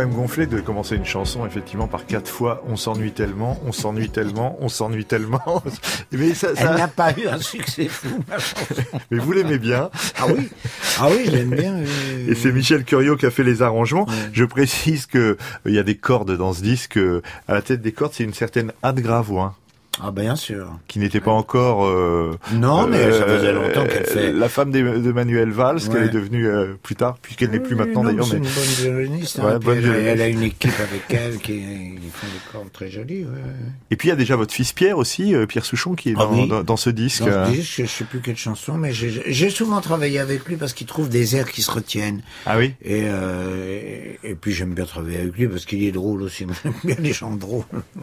même gonflé de commencer une chanson, effectivement, par quatre fois « on s'ennuie tellement, on s'ennuie tellement, on s'ennuie tellement ». Mais ça, ça... Elle n'a pas eu un succès fou, ma chanson. Mais vous l'aimez bien. Ah oui, ah oui, j'aime bien. Oui, oui. Et c'est Michel Curiot qui a fait les arrangements. Oui. Je précise que euh, il y a des cordes dans ce disque. Euh, à la tête des cordes, c'est une certaine Anne Gravoin. Ah bien sûr. Qui n'était pas encore... Euh, non, mais euh, ça faisait longtemps qu'elle fait... La femme de, de Manuel Valls, Ouais. qu'elle est devenue euh, plus tard, puisqu'elle n'est plus Oui, maintenant non, d'ailleurs. C'est mais... une bonne violoniste. Ouais, Hein, bonne elle, violoniste. elle a une équipe avec elle qui ils font des cordes très jolies. Ouais. Et puis il y a déjà votre fils Pierre aussi, euh, Pierre Souchon, qui est dans, Ah oui. dans, dans ce disque. Dans ce disque, je sais plus quelle chanson, mais j'ai, j'ai souvent travaillé avec lui parce qu'il trouve des airs qui se retiennent. Ah oui. Et, euh, et, et puis j'aime bien travailler avec lui parce qu'il est drôle aussi. Moi, j'aime bien les gens drôles.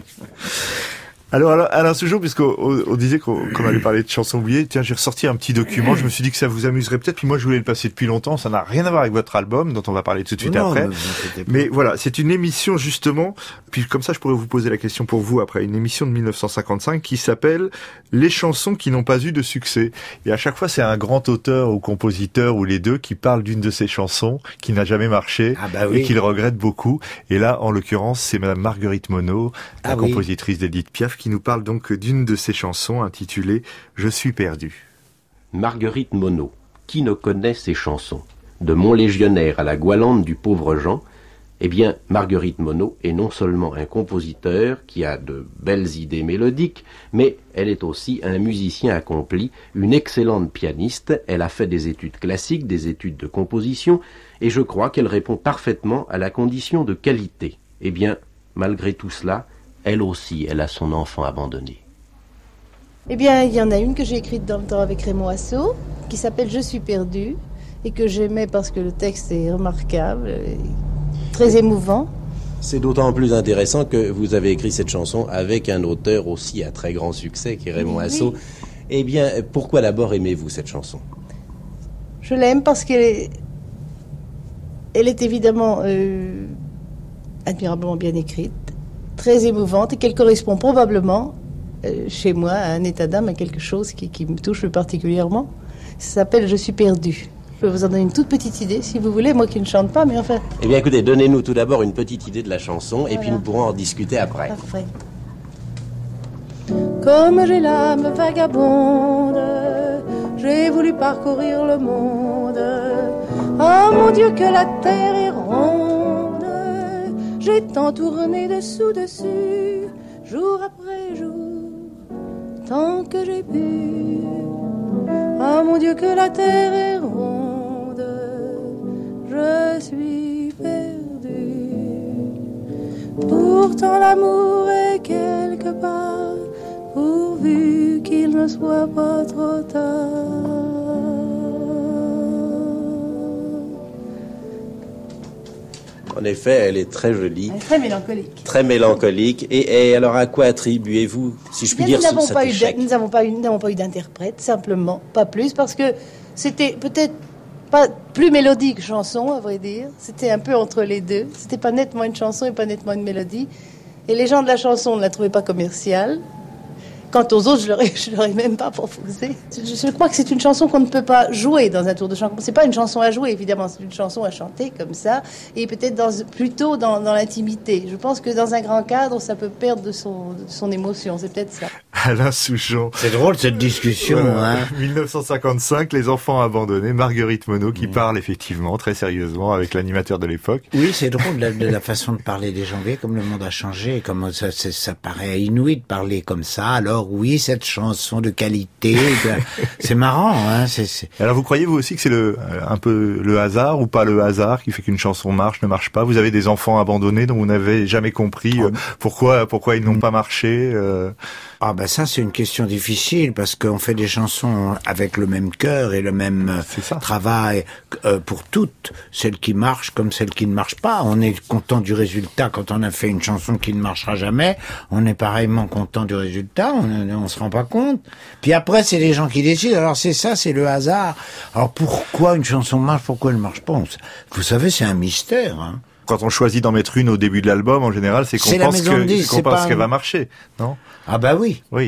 Alors, alors Alain Souchon, puisqu'on on, on disait qu'on, qu'on allait parler de chansons oubliées, tiens, j'ai ressorti un petit document, je me suis dit que ça vous amuserait peut-être, puis moi je voulais le passer depuis longtemps, ça n'a rien à voir avec votre album, dont on va parler tout de suite non, après. Mais, mais voilà, c'est une émission justement, puis comme ça je pourrais vous poser la question pour vous après, une émission de mille neuf cent cinquante-cinq qui s'appelle « Les chansons qui n'ont pas eu de succès ». Et à chaque fois, c'est un grand auteur ou compositeur ou les deux qui parle d'une de ces chansons qui n'a jamais marché ah bah oui. et qu'il regrette beaucoup. Et là, en l'occurrence, c'est Madame Marguerite Monod, la ah compositrice oui. d'Édith Piaf, qui nous parle donc d'une de ses chansons intitulée « Je suis perdu ». Marguerite Monod, qui ne connaît ces chansons? De mon légionnaire à la Goualande du pauvre Jean, eh bien, Marguerite Monod est non seulement un compositeur qui a de belles idées mélodiques, mais elle est aussi un musicien accompli, une excellente pianiste. Elle a fait des études classiques, des études de composition, et je crois qu'elle répond parfaitement à la condition de qualité. Eh bien, malgré tout cela, elle aussi, elle a son enfant abandonné. Eh bien, il y en a une que j'ai écrite dans le temps avec Raymond Assaut, qui s'appelle « Je suis perdu », et que j'aimais parce que le texte est remarquable, et très émouvant. C'est d'autant plus intéressant que vous avez écrit cette chanson avec un auteur aussi à très grand succès, qui est Raymond Oui. Assaut. Eh bien, pourquoi d'abord aimez-vous cette chanson? Je l'aime parce qu'elle est, elle est évidemment euh, admirablement bien écrite, très émouvante, et qu'elle correspond probablement euh, chez moi à un état d'âme, à quelque chose qui, qui me touche particulièrement. Ça s'appelle « Je suis perdu ». Je peux vous en donner une toute petite idée, si vous voulez, moi qui ne chante pas, mais enfin... Eh bien, écoutez, donnez-nous tout d'abord une petite idée de la chanson, Voilà. et puis nous pourrons en discuter après. Parfait. Comme j'ai l'âme vagabonde, j'ai voulu parcourir le monde. Oh mon Dieu, que la terre est ronde. J'ai tant tourné dessous-dessus, jour après jour, tant que j'ai pu. Oh mon Dieu, que la terre est ronde, je suis perdu. Pourtant l'amour est quelque part, pourvu qu'il ne soit pas trop tard. En effet, elle est très jolie. Elle est très mélancolique. Très mélancolique. Et, et alors, à quoi attribuez-vous, si je puis Bien, dire, nous n'avons cet pas eu échec? de- Nous n'avons pas eu, nous n'avons pas eu d'interprète, simplement, pas plus, parce que c'était peut-être pas plus mélodique chanson, à vrai dire. C'était un peu entre les deux. C'était pas nettement une chanson et pas nettement une mélodie. Et les gens de la chanson ne la trouvaient pas commerciale. Quant aux autres, je leur ai, je leur ai même pas proposé. Je, je crois que c'est une chanson qu'on ne peut pas jouer dans un tour de chant. C'est pas une chanson à jouer, évidemment. C'est une chanson à chanter comme ça, et peut-être dans, plutôt dans, dans l'intimité. Je pense que dans un grand cadre, ça peut perdre de son, de son émotion. C'est peut-être ça. Alain Souchon. C'est drôle cette discussion. Voilà. Hein. dix-neuf cent cinquante-cinq, Les enfants abandonnés, Marguerite Monod qui mmh. parle effectivement très sérieusement avec l'animateur de l'époque. Oui, c'est drôle de la, de la façon de parler des gens vieux, comme le monde a changé, comme ça, ça, ça paraît inouï de parler comme ça. Alors oui, cette chanson de qualité, c'est marrant. Hein, c'est, c'est... Alors vous croyez vous aussi que c'est le un peu le hasard ou pas le hasard qui fait qu'une chanson marche, ne marche pas? Vous avez des enfants abandonnés dont vous n'avez jamais compris euh, pourquoi pourquoi ils n'ont pas marché. Euh... Ah ben ça c'est une question difficile parce qu'on fait des chansons avec le même cœur et le même travail euh, pour toutes, celles qui marchent comme celles qui ne marchent pas. On est content du résultat quand on a fait une chanson qui ne marchera jamais. On est pareillement content du résultat, on, on se rend pas compte. Puis après c'est les gens qui décident. Alors c'est ça, c'est le hasard. Alors pourquoi une chanson marche, pourquoi elle ne marche pas? Vous savez, c'est un mystère. Hein. Quand on choisit d'en mettre une au début de l'album, en général, c'est qu'on c'est pense, que, disque, qu'on pense pas... qu'elle va marcher, non? Ah bah oui. Oui.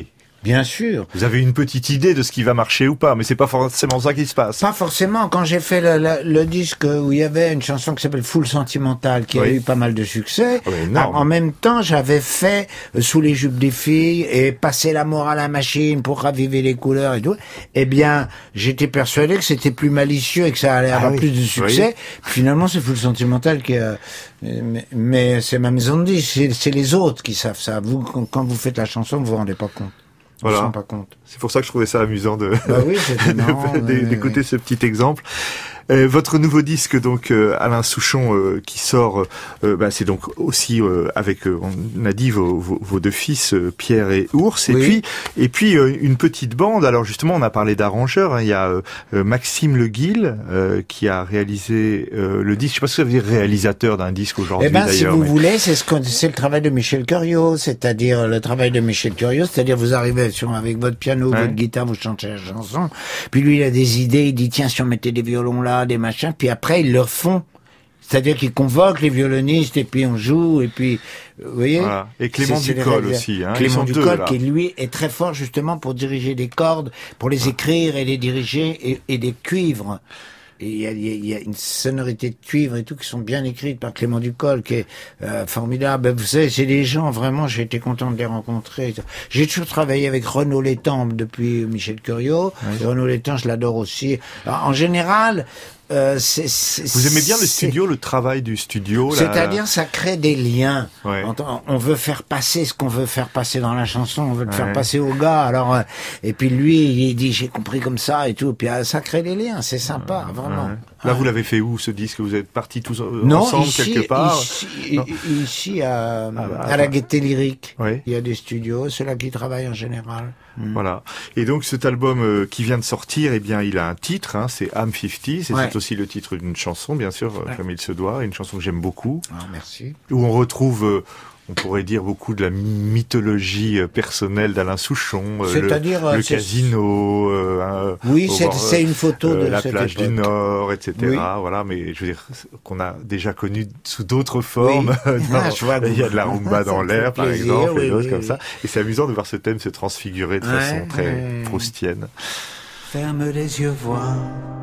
Bien sûr. Vous avez une petite idée de ce qui va marcher ou pas, mais c'est pas forcément ça qui se passe. Pas forcément. Quand j'ai fait le, le, le disque où il y avait une chanson qui s'appelle Foule Sentimentale, qui oui. a eu pas mal de succès, oh, en, en même temps, j'avais fait euh, Sous les jupes des filles et Passer l'amour à la machine pour raviver les couleurs et tout. Eh bien, j'étais persuadé que c'était plus malicieux et que ça allait avoir ah, oui. plus de succès. Oui. Finalement, c'est Foule Sentimentale qui a... Mais, mais c'est ma maison de disque, c'est, c'est les autres qui savent ça. Vous, quand vous faites la chanson, vous vous rendez pas compte. Voilà. On se rend pas compte. C'est pour ça que je trouvais ça amusant de, bah oui, de, de, d'écouter oui. ce petit exemple. Euh, votre nouveau disque, donc euh, Alain Souchon, euh, qui sort, euh, bah, c'est donc aussi euh, avec, euh, on a dit vos, vos, vos deux fils, euh, Pierre et Ours, et oui. puis et puis euh, une petite bande. Alors justement, on a parlé d'arrangeurs. Hein, il y a euh, Maxime Le Guil euh, qui a réalisé euh, le disque. Je sais pas si vous avez réalisateur d'un disque aujourd'hui. Eh ben, d'ailleurs, si vous mais... voulez, c'est ce qu'on, c'est le travail de Michel Curios, c'est-à-dire le travail de Michel Curios, c'est-à-dire vous arrivez sur avec votre piano, ouais. votre guitare, vous chantez la chanson, puis lui il a des idées, il dit tiens si on mettait des violons là, des machins, puis après ils le font. C'est-à-dire qu'ils convoquent les violonistes et puis on joue et puis vous voyez. Voilà. Et Clément c'est, Ducol c'est aussi. Hein. Clément Ducol qui lui est très fort justement pour diriger des cordes, pour les écrire et les diriger et, et des cuivres. Et il y a, il y a une sonorité de cuivre et tout qui sont bien écrites par Clément Ducol qui est euh, formidable. Vous savez, c'est des gens vraiment, j'ai été content de les rencontrer. J'ai toujours travaillé avec Renaud Létang depuis Michel Curios. Oui. Renaud Létang, je l'adore aussi. Alors, en général, Euh, c'est, c'est, vous aimez bien le studio, le travail du studio, c'est-à-dire ça crée des liens. Ouais. On veut faire passer ce qu'on veut faire passer dans la chanson, on veut le ouais. faire passer au gars. Alors euh, et puis lui il dit j'ai compris comme ça et tout. Puis euh, ça crée des liens, c'est sympa, ouais. vraiment. Ouais. Là vous l'avez fait où ce disque? Vous êtes partis tous non, ensemble ici, quelque part? Ici, non. ici à, ah bah, à la Gaîté Lyrique, oui. il y a des studios, c'est là qu'ils travaillent en général. Mmh. Voilà. Et donc cet album euh, qui vient de sortir, eh bien, il a un titre, hein, c'est Âme cinquante, et ouais. c'est aussi le titre d'une chanson, bien sûr, ouais. comme il se doit, une chanson que j'aime beaucoup. Ah, merci. Où on retrouve, euh, on pourrait dire, beaucoup de la mythologie euh, personnelle d'Alain Souchon, euh, c'est-à-dire le, le c'est... casino, euh, oui, au c'est, bord, c'est une photo euh, de la cette plage époque. du Nord, et cetera. Oui. Voilà, mais je veux dire qu'on a déjà connu sous d'autres formes. Oui. non, ah, je vois il y a de la rumba dans l'air, par plaisir, exemple, oui, et d'autres oui, comme oui. ça. Et c'est amusant de voir ce thème se transfigurer de ouais, façon très ouais. proustienne. Ferme les yeux, vois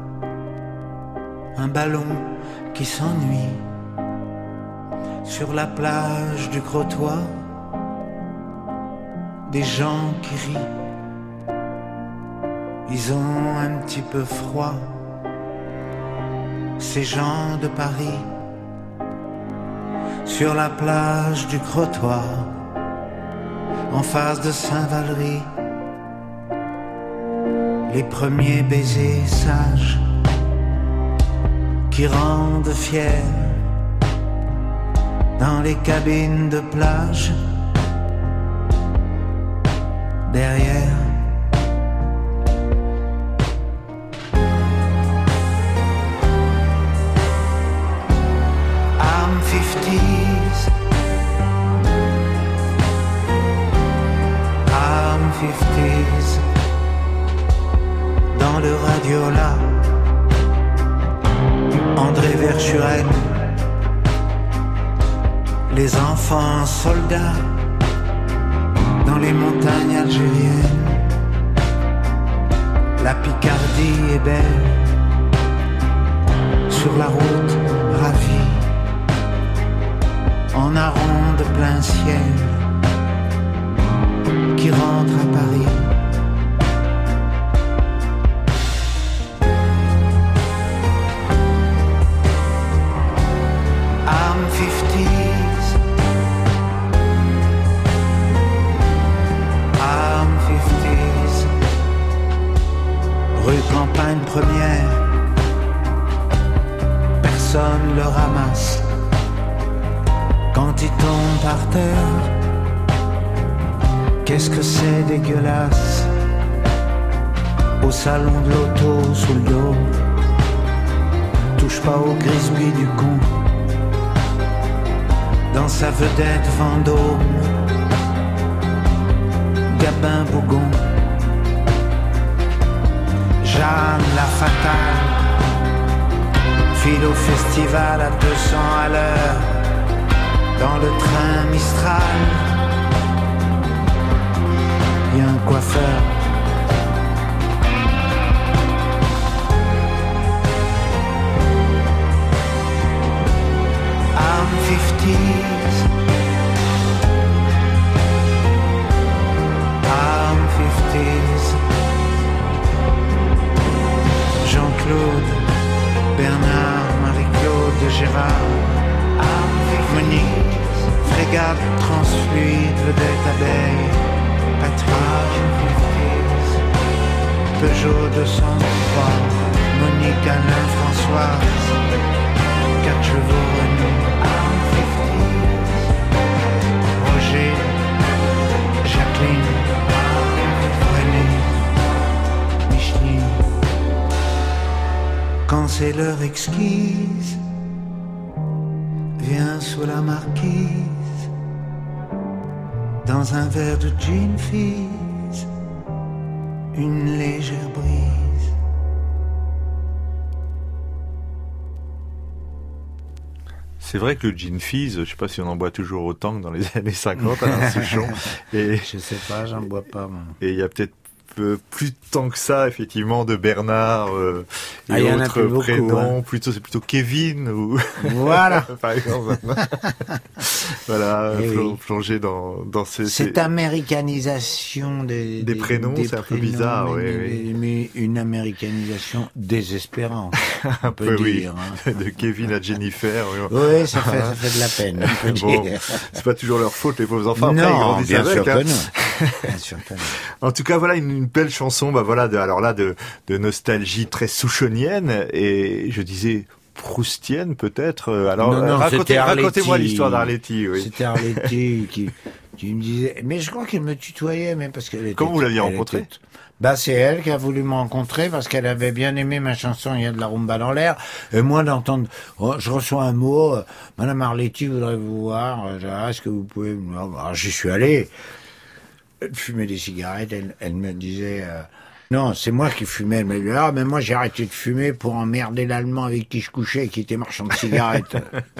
un ballon qui s'ennuie sur la plage du Crotoy, des gens qui rient, ils ont un petit peu froid, ces gens de Paris, sur la plage du Crotoy, en face de Saint-Valery, les premiers baisers sages qui rendent fiers dans les cabines de plage derrière. I'm fifties, I'm fifties, dans le radiola, André Verschuren, les enfants soldats dans les montagnes algériennes. La Picardie est belle, sur la route ravie, en aron de plein ciel, qui rentre à Paris. I'm fifties, I'm fifties, rue Campagne Première, personne le ramasse quand il tombe par terre. Qu'est-ce que c'est dégueulasse, au salon de l'auto sous le dos, touche pas au Grisby du con, dans sa vedette Vendôme, Gabin Bougon, Jeanne la fatale, file au festival à deux cents à l'heure, dans le train Mistral. Y a un coiffeur vedette abeille, Petra cinquante, Peugeot deux cent trois, Monique, Alain, Françoise, quatre chevaux Renault, Roger, Jacqueline, René, Micheline. Quand c'est l'heure exquise, viens sous la marquise, dans un verre de gin fizz, une légère brise. C'est vrai que le gin fizz, je sais pas si on en boit toujours autant que dans les années cinquante, Alain Souchon. Et je sais pas, j'en bois pas, moi. Et il y a peut-être peu, plus tant que ça, effectivement, de Bernard euh, et ah, autres beaucoup, prénoms. hein. Plutôt, c'est plutôt Kevin ou voilà. par exemple. Voilà, eh plong, oui. plonger dans dans ces cette ces... américanisation des, des, des prénoms, des c'est un prénoms, peu bizarre, mais, oui, mais, oui. mais une américanisation désespérante. un on peut peu, dire, oui. Hein. De Kevin à Jennifer. Oui, oui ça fait ça fait de la peine. On peut bon, dire. C'est pas toujours leur faute, les pauvres enfants. Non, après, ils grandissent bien avec, sûr hein. que non. Bien sûr que non. En tout cas, voilà une, une belle chanson. Bah voilà, de, alors là, de, de nostalgie très souchonienne et je disais proustienne peut-être. Alors non, non, racontez, racontez-moi Arletty. l'histoire d'Arletty. Oui. C'était Arletty qui, qui me disait. Mais je crois qu'elle me tutoyait même parce qu'elle était. Comment vous l'aviez elle rencontrée? était... Bah c'est elle qui a voulu me rencontrer parce qu'elle avait bien aimé ma chanson Il y a de la rumba dans l'air. Et moi d'entendre, oh, je reçois un mot, euh, Madame Arletty voudrait vous voir. Euh, ah, est-ce que vous pouvez me... Alors j'y suis allé. Elle fumait des cigarettes. Elle, elle me disait. Euh, Non, c'est moi qui fumais. Elle me dit, ah, mais moi j'ai arrêté de fumer pour emmerder l'Allemand avec qui je couchais, qui était marchand de cigarettes.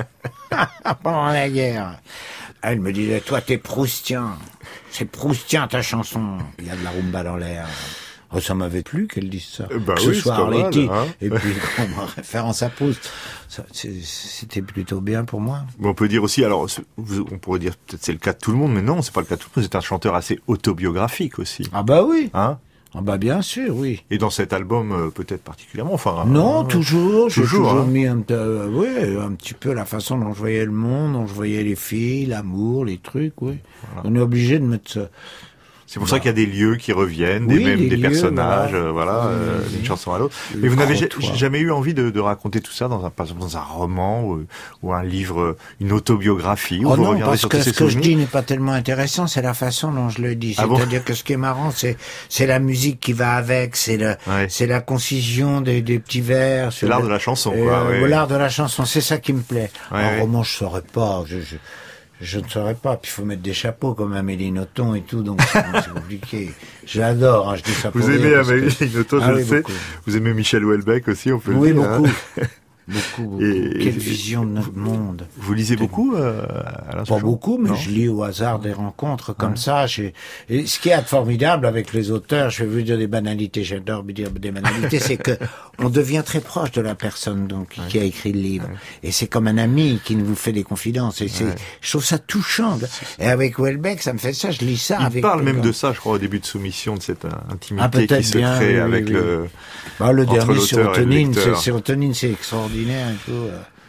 Pendant la guerre. Elle me disait, toi t'es proustien. C'est proustien ta chanson. Il y a de la rumba dans l'air. Oh, ça m'avait plu qu'elle dise ça. Bah que oui, ce soit c'est pas mal, Arletty. hein. Et puis, en référence à Proust. Ça, c'est, c'était plutôt bien pour moi. Mais on peut dire aussi, alors, on pourrait dire peut-être c'est le cas de tout le monde, mais non, c'est pas le cas de tout le monde. C'est un chanteur assez autobiographique aussi. Ah bah oui. Hein? Ah bah bien sûr, oui. Et dans cet album, euh, peut-être particulièrement, enfin... Non, euh, toujours. J'ai toujours, toujours hein. mis un, euh, ouais, un petit peu la façon dont je voyais le monde, dont je voyais les filles, l'amour, les trucs, oui. Voilà. On est obligé de mettre ça. C'est pour bah. ça qu'il y a des lieux qui reviennent, oui, des, même des, des lieux, personnages, voilà, euh, voilà oui, euh, oui. d'une chanson à l'autre. Le Mais vous n'avez trottoir. jamais eu envie de, de raconter tout ça dans un, par exemple, dans un roman ou, ou un livre, une autobiographie où oh vous non, reviendrez parce sur que tous ces ce que je souvenirs. dis n'est pas tellement intéressant, c'est la façon dont je le dis. Ah C'est-à-dire bon que ce qui est marrant, c'est c'est la musique qui va avec, c'est le ouais. c'est la concision des, des petits vers. C'est l'art le, de la chanson, euh, quoi. Ouais. L'art de la chanson, c'est ça qui me plaît. Ouais, un ouais. roman, je saurais pas. Je, je, Je ne saurais pas, puis il faut mettre des chapeaux comme Amélie Nothomb et tout, donc c'est, c'est compliqué. J'adore, hein, je dis ça pour Vous rire, aimez parce Amélie que... Nothomb, ah, je oui, le sais. beaucoup. Vous aimez Michel Houellebecq aussi, on peut oui, le dire. beaucoup. Hein. Beaucoup, beaucoup. Et, Quelle et, vision de notre monde. Vous lisez beaucoup, euh, Alain Souchon? Pas beaucoup, mais non. je lis au hasard des rencontres comme ouais. ça. J'ai... Et ce qui est formidable avec les auteurs, je vais vous dire des banalités, j'adore vous dire des banalités, c'est que on devient très proche de la personne donc ouais. qui a écrit le livre. Ouais. Et c'est comme un ami qui vous fait des confidences. Et c'est, ouais. je trouve ça touchant. Et avec Houellebecq, ça me fait ça, je lis ça. Il avec parle même de ça, je crois, au début de Soumission, de cette intimité ah, qui se bien, crée oui, avec oui. le... Bah, le entre dernier l'auteur et le sérotonine, c'est, lecteur. sérotonine, c'est extraordinaire et tout.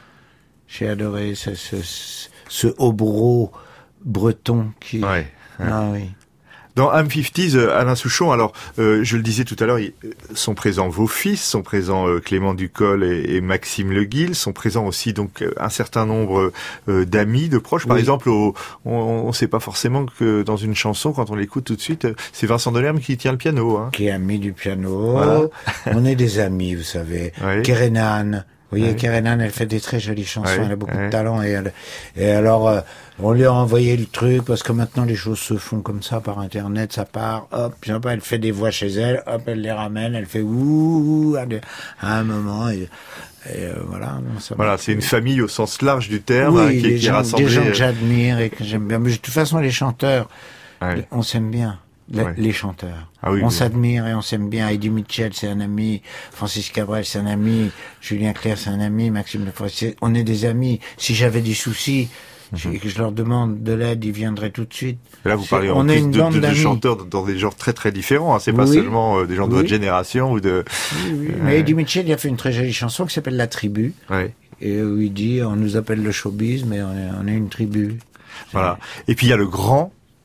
J'ai adoré ce, ce, ce hobereau breton qui... Ouais, ouais. Ah oui. Dans Am cinquante, euh, Alain Souchon, alors euh, je le disais tout à l'heure, ils, sont présents vos fils, sont présents euh, Clément Ducol et, et Maxime Le Guil, sont présents aussi donc un certain nombre euh, d'amis, de proches. Par oui. exemple, au, on ne sait pas forcément que dans une chanson, quand on l'écoute tout de suite, euh, c'est Vincent Delerme qui tient le piano. Hein. Qui est ami du piano. Voilà. On est des amis, vous savez. Oui. Kerenan. Vous voyez, Ouais. Kerenan, elle fait des très jolies chansons, Ouais. elle a beaucoup Ouais. de talent. Et, elle, et alors, euh, on lui a envoyé le truc, parce que maintenant les choses se font comme ça, par Internet, ça part, hop, je sais pas, elle fait des voix chez elle, hop, elle les ramène, elle fait ouh, à un moment, et, et euh, voilà. Non, ça Voilà, c'est une famille au sens large du terme, oui, hein, qui, des, qui est gens, rassemblée. des gens que j'admire et que j'aime bien. Mais de toute façon, les chanteurs, Ouais. on s'aime bien. Les, Ouais. les chanteurs. Ah oui, on oui. s'admire et on s'aime bien. Eddie Mitchell, c'est un ami. Francis Cabrel, c'est un ami. Julien Clerc, c'est un ami. Maxime Lefebvre, on est des amis. Si j'avais des soucis mm-hmm. et que je leur demande de l'aide, ils viendraient tout de suite. Et là, vous C'est, parlez en on est plus une de, bande de, de d'amis. chanteurs dans des genres très très différents. Hein. C'est pas Oui. seulement euh, des gens de Oui. votre génération ou de. Oui, oui. Euh, Mais Eddie Mitchell, il a fait une très jolie chanson qui s'appelle La Tribu. Ouais. Et où il dit, on nous appelle le showbiz, mais on est, on est une tribu. Voilà. Et puis il y a le grand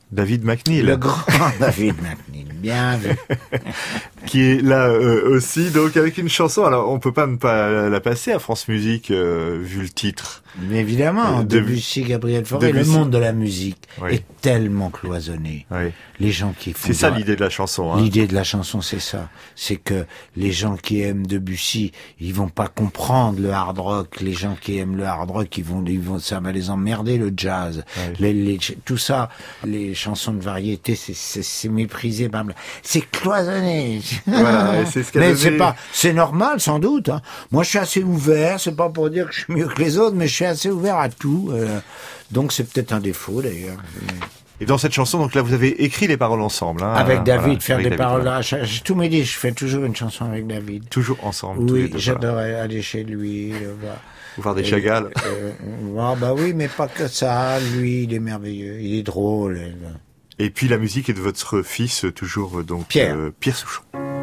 David McNeil. Le grand David McNeil, bien vu. Qui est là euh, aussi, donc avec une chanson. Alors, on peut pas ne pas la passer à France Musique, euh, vu le titre. Mais évidemment, Euh, Debussy, Gabriel Fauré, Debussy. le monde de la musique Oui. est tellement cloisonné. Oui. Les gens qui font... C'est ça de- l'idée de la chanson. Hein. L'idée de la chanson, c'est ça. C'est que les gens qui aiment Debussy, ils vont pas comprendre le hard rock. Les gens qui aiment le hard rock, ils vont, ils vont, ça va les emmerder, le jazz. Ouais. Les, les, tout ça, les chansons de variété, c'est, c'est, c'est méprisé. bam, bam. C'est cloisonné. Voilà, et c'est ce qu'a Mais donné- c'est pas, c'est normal, sans doute. Hein. Moi, je suis assez ouvert. C'est pas pour dire que je suis mieux que les autres, mais je suis assez ouvert à tout. Euh, donc, c'est peut-être un défaut, d'ailleurs. Et dans cette chanson, donc là, vous avez écrit les paroles ensemble. Hein, Avec David, voilà, faire avec des David, paroles voilà. là. Je- je- Tous mes disques, je fais toujours une chanson avec David. Toujours ensemble. tous les Oui, deux, j'adorais aller chez lui. Le voir. Ou voir des Et, Chagall. euh, ah, bah oui, mais pas que ça. Lui, il est merveilleux. Il est drôle. et- Et puis la musique est de votre fils, euh, toujours euh, donc Pierre. euh, Pierre Souchon.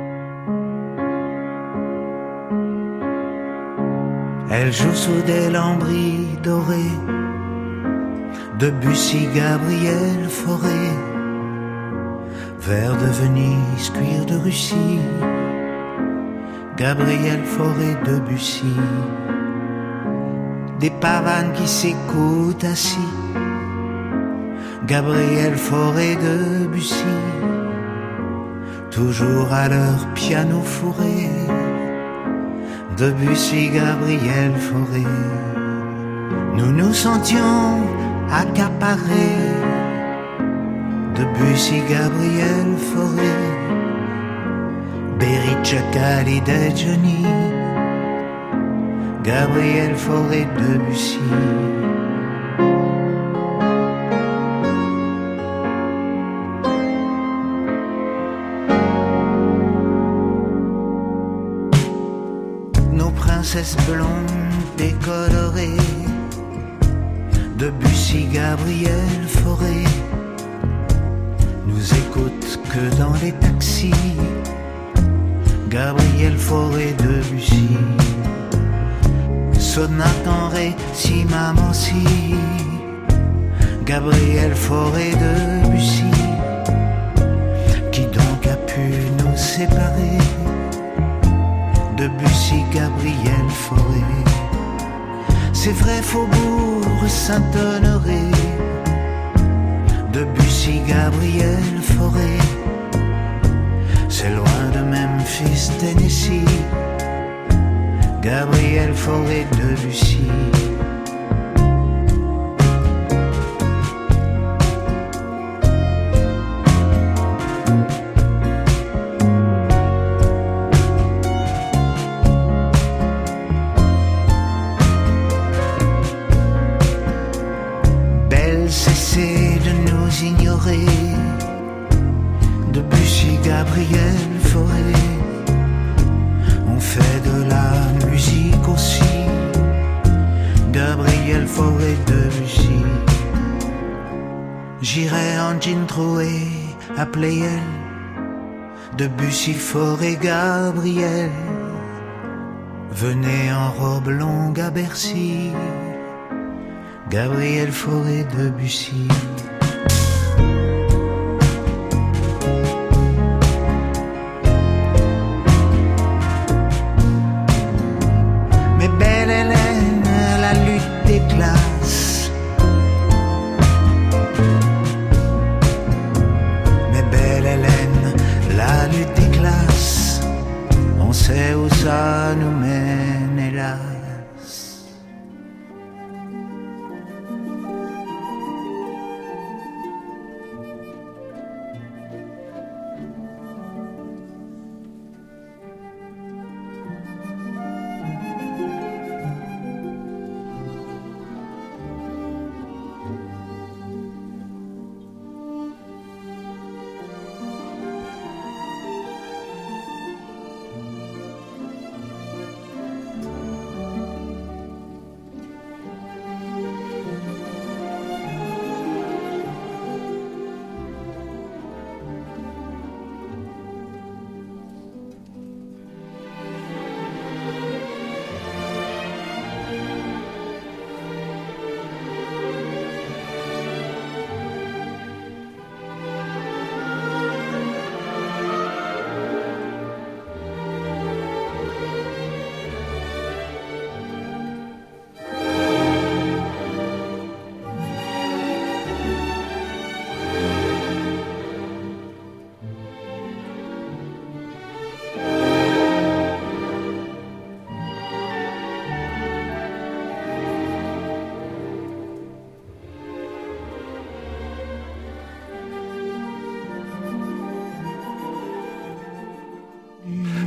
Elle joue sous des lambris dorés, Debussy, Gabriel Fauré, verre de Venise, cuir de Russie, Gabriel Fauré, Debussy, des pavanes qui s'écoutent assis, Gabriel Fauré, Debussy, toujours à leur piano fourré, Debussy, Gabriel Fauré. Nous nous sentions accaparés, Debussy, Gabriel Fauré, Beric, Hallyday, Johnny, Gabriel Fauré, Debussy. Nos princesses blondes décolorées, Debussy, Gabriel Fauré, nous écoutent que dans les taxis, Gabriel Fauré, Debussy, sonate en ré, si maman si, Gabriel Fauré, Debussy, qui donc a pu nous séparer, Debussy, Gabriel Fauré. C'est vrai, Faubourg Saint-Honoré, Debussy, Gabriel Fauré. C'est loin de Memphis, Tennessee, Gabriel Fauré, Debussy. Belle, cessez de nous ignorer, Debussy, Gabriel Fauré. On fait de la musique aussi, Gabriel Fauré, Debussy. J'irai en jean troué à Playel, Debussy, Fauré, Gabriel. Venez en robe longue à Bercy, Gabriel Fauré, Debussy. Mais belle Hélène, la lutte des classes. Mais belle Hélène, la lutte des classes. On sait où ça nous mène, hélas.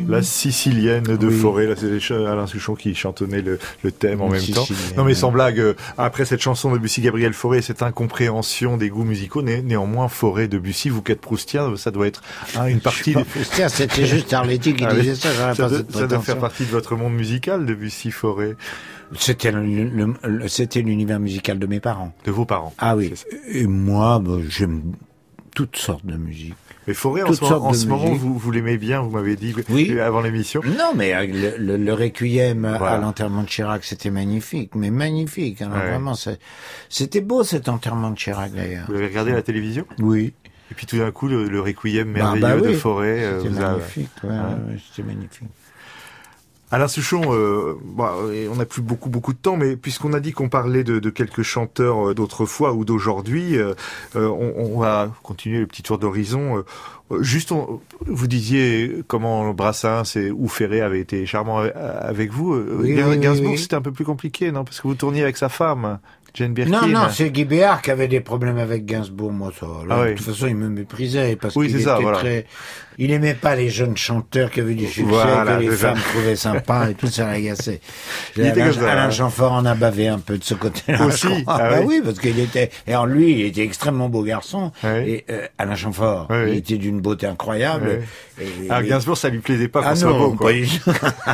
La Sicilienne de Oui. Fauré, là c'est Alain Souchon qui chantonnait le, le thème en Une même temps. Sicilienne. Non mais sans blague, euh, après cette chanson de Debussy, Gabriel Fauré, cette incompréhension des goûts musicaux, né, néanmoins Fauré, Debussy, vous qui êtes proustien, ça doit être hein, une partie... Je suis pas Proustien, c'était juste Arletty qui Ah oui. disait ça, j'aurais Ça pas doit- cette ça doit faire prétention. partie de votre monde musical, Debussy, Fauré, C'était le- le- le- c'était l'univers musical de mes parents. de vos parents. Ah oui. C'est ça. Et moi, bah, j'aime toutes sortes de musique. Mais Fauré, en Toutes ce, moment, sortes en de ce moment, musique. vous, vous l'aimez bien, vous m'avez dit Oui. avant l'émission. Non, mais euh, le, le, le requiem Voilà. à l'enterrement de Chirac, c'était magnifique, mais magnifique. Alors Ouais. vraiment, c'est- c'était beau cet enterrement de Chirac d'ailleurs. Vous avez regardé la télévision? Oui. Et puis tout d'un coup, le, le requiem Bah, merveilleux bah oui. de Fauré. euh, C'était vous a- magnifique. Ouais, Ouais. ouais, ouais, c'était magnifique. Alain Souchon, euh, bah, et on n'a plus beaucoup beaucoup de temps, mais puisqu'on a dit qu'on parlait de, de quelques chanteurs euh, d'autrefois ou d'aujourd'hui, euh, euh, on, on va continuer le petit tour d'horizon. Euh, juste, on, vous disiez comment Brassens et ou Ferré avaient été charmants avec- avec vous. Euh, Oui, Gain- oui, oui, Gainsbourg, oui. c'était un peu plus compliqué, non? Parce que vous tourniez avec sa femme, Jane Birkin. Non, non, c'est Guy Béard qui avait des problèmes avec Gainsbourg, moi, ça. Là, Ah oui. De toute façon, il me méprisait parce Oui, qu'il c'est était ça, voilà. très... Il aimait pas les jeunes chanteurs qui avaient du succès, Voilà, que les c'est ça. femmes trouvaient sympas et tout, ça l'agaçait. Il était Alain, comme ça, Alain hein. Chamfort en a bavé un peu de ce côté-là. Aussi? je crois. Ah bah oui. oui, parce qu'il était... Et en lui, il était extrêmement beau garçon. Oui. Et euh, Alain Chamfort, Oui, oui. il était d'une beauté incroyable. Oui. Et- Alors et- Gainsbourg, ça lui plaisait pas qu'on Ah soit non, beau, quoi. pas du tout.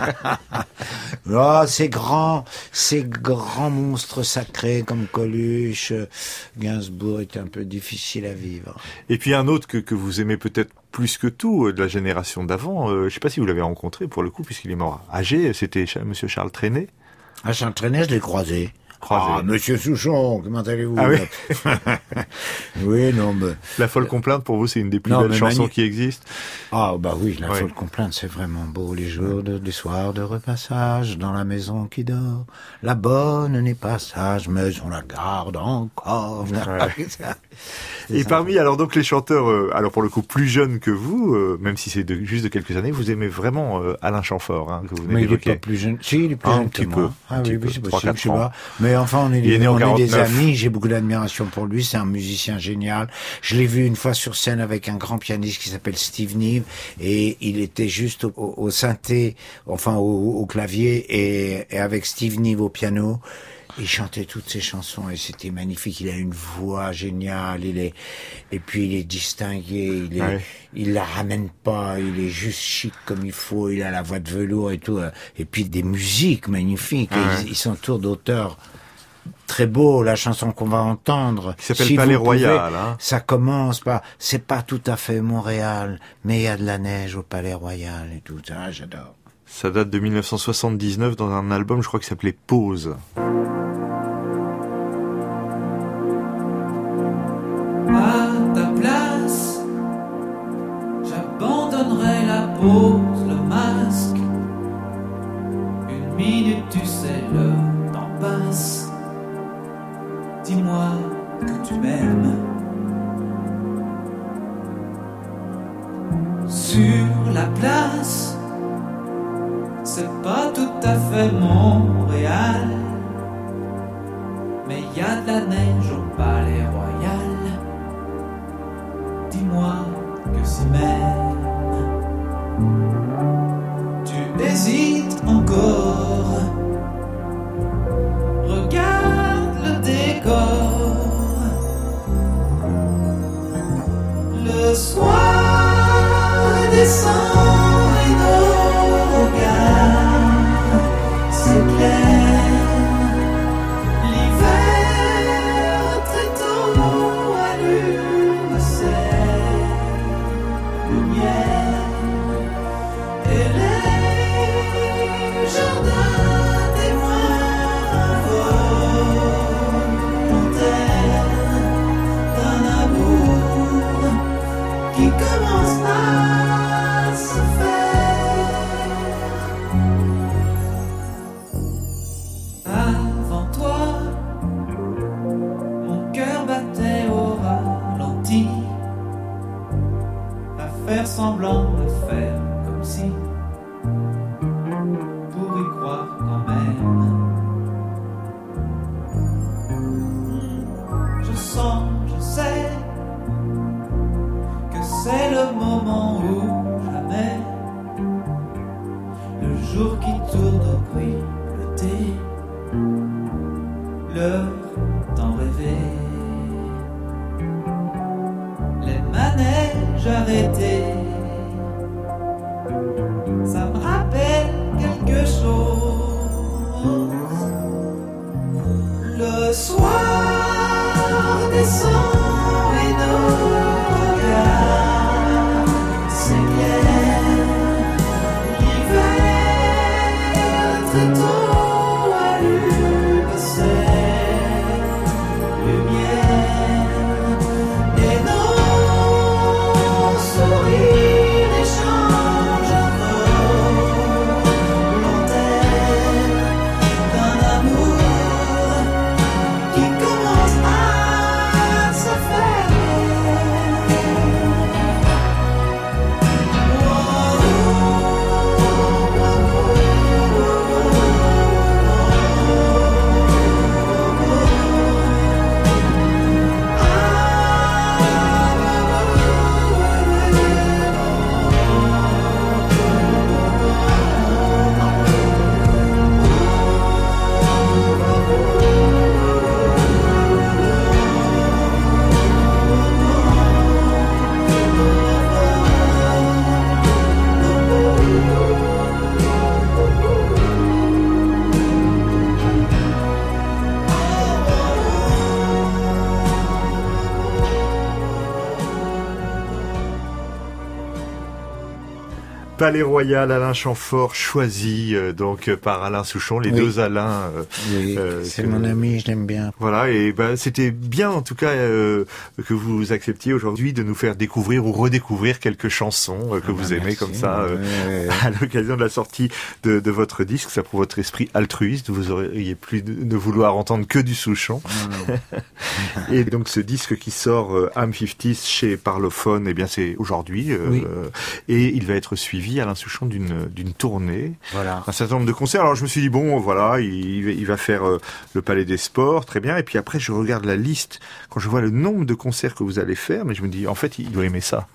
Oh, ces grands, ces grands monstres sacrés comme Coluche, euh, Gainsbourg était un peu difficile à vivre. Et puis un autre que, que vous aimez peut-être plus que tout, euh, de la génération d'avant, euh, je sais pas si vous l'avez rencontré pour le coup, puisqu'il est mort âgé, c'était Cha- Monsieur Charles Trenet. À Charles-Trenet, je l'ai croisé. Croisé. Ah, monsieur Souchon, comment allez-vous? Ah oui. Oui, non, mais... La folle complainte, pour vous, c'est une des plus Non, belles mais chansons magni- qui existent. Ah, bah oui, la Oui. folle complainte, c'est vraiment beau. Les jours, de, les soirs de repassage dans la maison qui dort. La bonne n'est pas sage, mais on la garde encore. Et ça. parmi, alors donc les chanteurs, euh, alors pour le coup plus jeunes que vous, euh, même si c'est de, juste de quelques années, vous aimez vraiment euh, Alain Chamfort, hein, que vous venez Mais il est d'évoquer. pas plus jeune. Si, il est plus Un jeune petit que peu, moi. un Ah petit oui, peu, oui, c'est trois, possible, quatre je sais ans. pas. Mais enfin, on est, Il est né des, en on est des quarante-neuf. amis. J'ai beaucoup d'admiration pour lui. C'est un musicien génial. Je l'ai vu une fois sur scène avec un grand pianiste qui s'appelle Steve Nive, et il était juste au, au, au synthé, enfin au, au clavier, et, et avec Steve Nive au piano. Il chantait toutes ses chansons et c'était magnifique. Il a une voix géniale. Il est, et puis il est distingué. Il est, Ouais. il la ramène pas. Il est juste chic comme il faut. Il a la voix de velours et tout. Et puis des musiques magnifiques. Et Ouais. il, il s'entoure d'auteurs très beaux. La chanson qu'on va entendre, Qui s'appelle si Palais vous pouvez, Royal, hein. ça commence par, c'est pas tout à fait Montréal, mais il y a de la neige au Palais Royal et tout. Ah, j'adore. Ça date de mille neuf cent soixante-dix-neuf dans un album, je crois, qui s'appelait Pause. À ta place, j'abandonnerai la pose, le masque. Une minute, tu sais, le temps passe. Dis-moi que tu m'aimes. Sur la place, c'est pas tout à fait Montréal, mais y a de la neige au Palais Royal. Dis-moi que si même tu hésites encore, regarde le décor. Le soir descend et nos regards s'éclairent. L'hiver très tôt allume ses lumières et les jardins témoins volontaires d'un amour qui commence à se faire. Avant toi, mon cœur battait au ralenti, à faire semblant de faire comme si, pour y croire quand même. Je sens, je sais que c'est le moment où jamais manège arrêté. Ça me rappelle quelque chose. Le soir descend et nos regards s'éclairent. L'hiver très tôt allume ses lumières et nos sourires échangent un volontaire d'un amour qui commence à se faire. Palais Royal, Alain Chamfort, choisi euh, donc euh, par Alain Souchon, les Oui. deux Alain. Euh, Oui, euh, c'est que- mon ami, je l'aime bien. Voilà, et ben c'était bien en tout cas euh, que vous acceptiez aujourd'hui de nous faire découvrir ou redécouvrir quelques chansons euh, que Ah vous bah aimez merci. comme ça euh, Ouais, ouais. à l'occasion de la sortie de, de votre disque. Ça prouve votre esprit altruiste. Vous auriez plus de, de vouloir entendre que du Souchon. Et donc ce disque qui sort euh, Am cinquante chez Parlophone, eh bien c'est aujourd'hui euh, Oui. euh, et il va être suivi Alain Souchon d'une d'une tournée, Voilà. un certain nombre de concerts. Alors je me suis dit bon voilà, il, il va faire euh, le Palais des Sports, très bien. Et puis après je regarde la liste quand je vois le nombre de concerts que vous allez faire, mais je me dis en fait il doit aimer ça.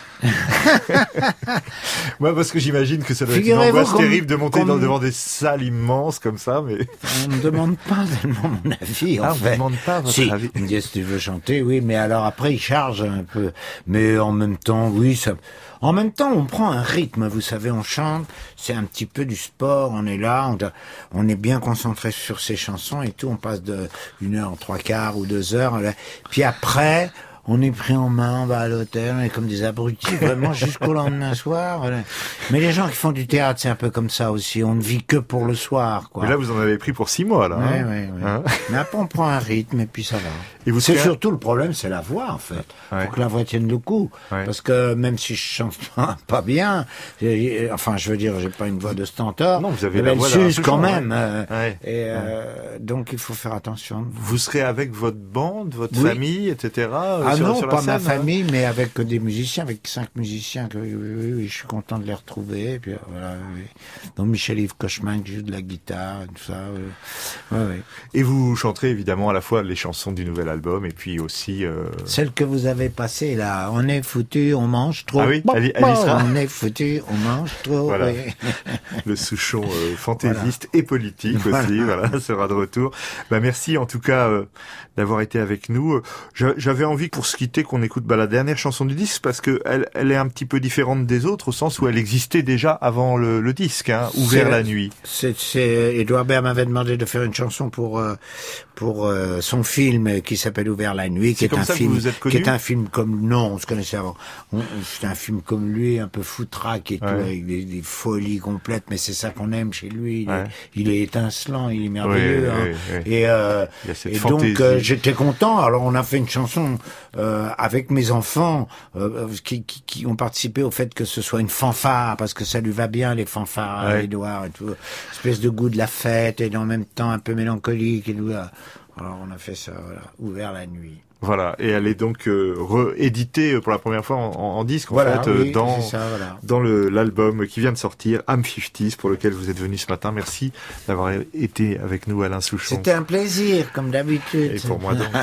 Moi, parce que j'imagine que ça doit être une Figurez-vous angoisse qu'on- terrible de monter qu'on- dans, devant des salles immenses comme ça, mais On ne me demande pas tellement mon avis, en Ah, on vous fait. demande pas votre si, avis. il me dit, si tu veux chanter, oui, mais alors après, il charge un peu. Mais en même temps, oui, ça... En même temps, on prend un rythme, vous savez, on chante, c'est un petit peu du sport, on est là, on, doit- on est bien concentré sur ses chansons et tout, on passe de une heure, trois quarts ou deux heures, là. Puis après... On est pris en main, on va à l'hôtel, on est comme des abrutis, vraiment jusqu'au lendemain soir. Voilà. Mais les gens qui font du théâtre, c'est un peu comme ça aussi. On ne vit que pour le soir, quoi. mais là vous en avez pris pour six mois là. Ouais, hein. ouais, ouais. Hein Mais après, on prend un rythme et puis ça va. Et vous C'est serez- surtout le problème, c'est la voix, en fait. Ouais. Faut que la voix tienne le coup. Ouais. Parce que même si je chante pas, pas bien, j'ai- enfin, je veux dire, j'ai pas une voix de stentor. Non, vous avez mais la elle voix d'Alain s'use quand Souchon, même. ouais. euh, Ouais. Et euh, donc, il faut faire attention. Vous serez avec votre bande, votre Oui. famille, et cetera. euh, Ah sur, non, sur la pas ma scène, hein famille, mais avec des musiciens, avec cinq musiciens. Que, oui, oui, oui, oui, je suis content de les retrouver. Et puis, euh, voilà, oui. Donc Michel-Yves Cochemin qui joue de la guitare, et tout ça. Oui. Ouais, ouais. Et vous chanterez évidemment à la fois les chansons du nouvel album et puis aussi. Euh... Celle que vous avez passée là, on est foutu, on mange trop. Ah oui, Bon, elle y- elle y bon, sera. on est foutu, on mange trop. Voilà. Oui. Le Souchon euh, fantaisiste et politique aussi, voilà, sera de retour. Bah merci en tout cas euh, d'avoir été avec nous. Euh, j'a- J'avais envie pour se quitter qu'on écoute bah, la dernière chanson du disque parce que elle, elle est un petit peu différente des autres au sens où elle existait déjà avant le, le disque, hein, Ouvert C'est- la nuit. C'est, c'est, Edouard Baird m'avait demandé de faire une chanson pour euh, pour euh, son film qui s'appelle Ouvert la nuit, qui C'est est comme un ça que film, vous vous êtes qui connus est un film comme non, on se connaissait avant. On- on- C'est un film comme lui, un peu foutraque et tout, Ouais. avec des, des folies complètes, mais c'est ça qu'on aime chez lui. Il, Ouais. est, il est étincelant, il est merveilleux. Oui, hein. oui, oui. Et, euh, Il y a cette et fantaisie. donc euh, j'étais content. Alors on a fait une chanson euh, avec mes enfants euh, qui, qui, qui ont participé au fait que ce soit une fanfare parce que ça lui va bien les fanfares, Ouais. Edouard et tout, espèce de goût de la fête et en même temps un peu mélancolique et tout. Alors on a fait ça, voilà, Ouvert la nuit. Voilà, et elle est donc euh, rééditée pour la première fois en, en- en disque en Voilà, fait euh, oui, dans c'est ça, voilà. dans le l'album qui vient de sortir Am cinquante pour lequel vous êtes venu ce matin. Merci d'avoir été avec nous Alain Souchon. C'était un plaisir comme d'habitude. Et pour moi donc.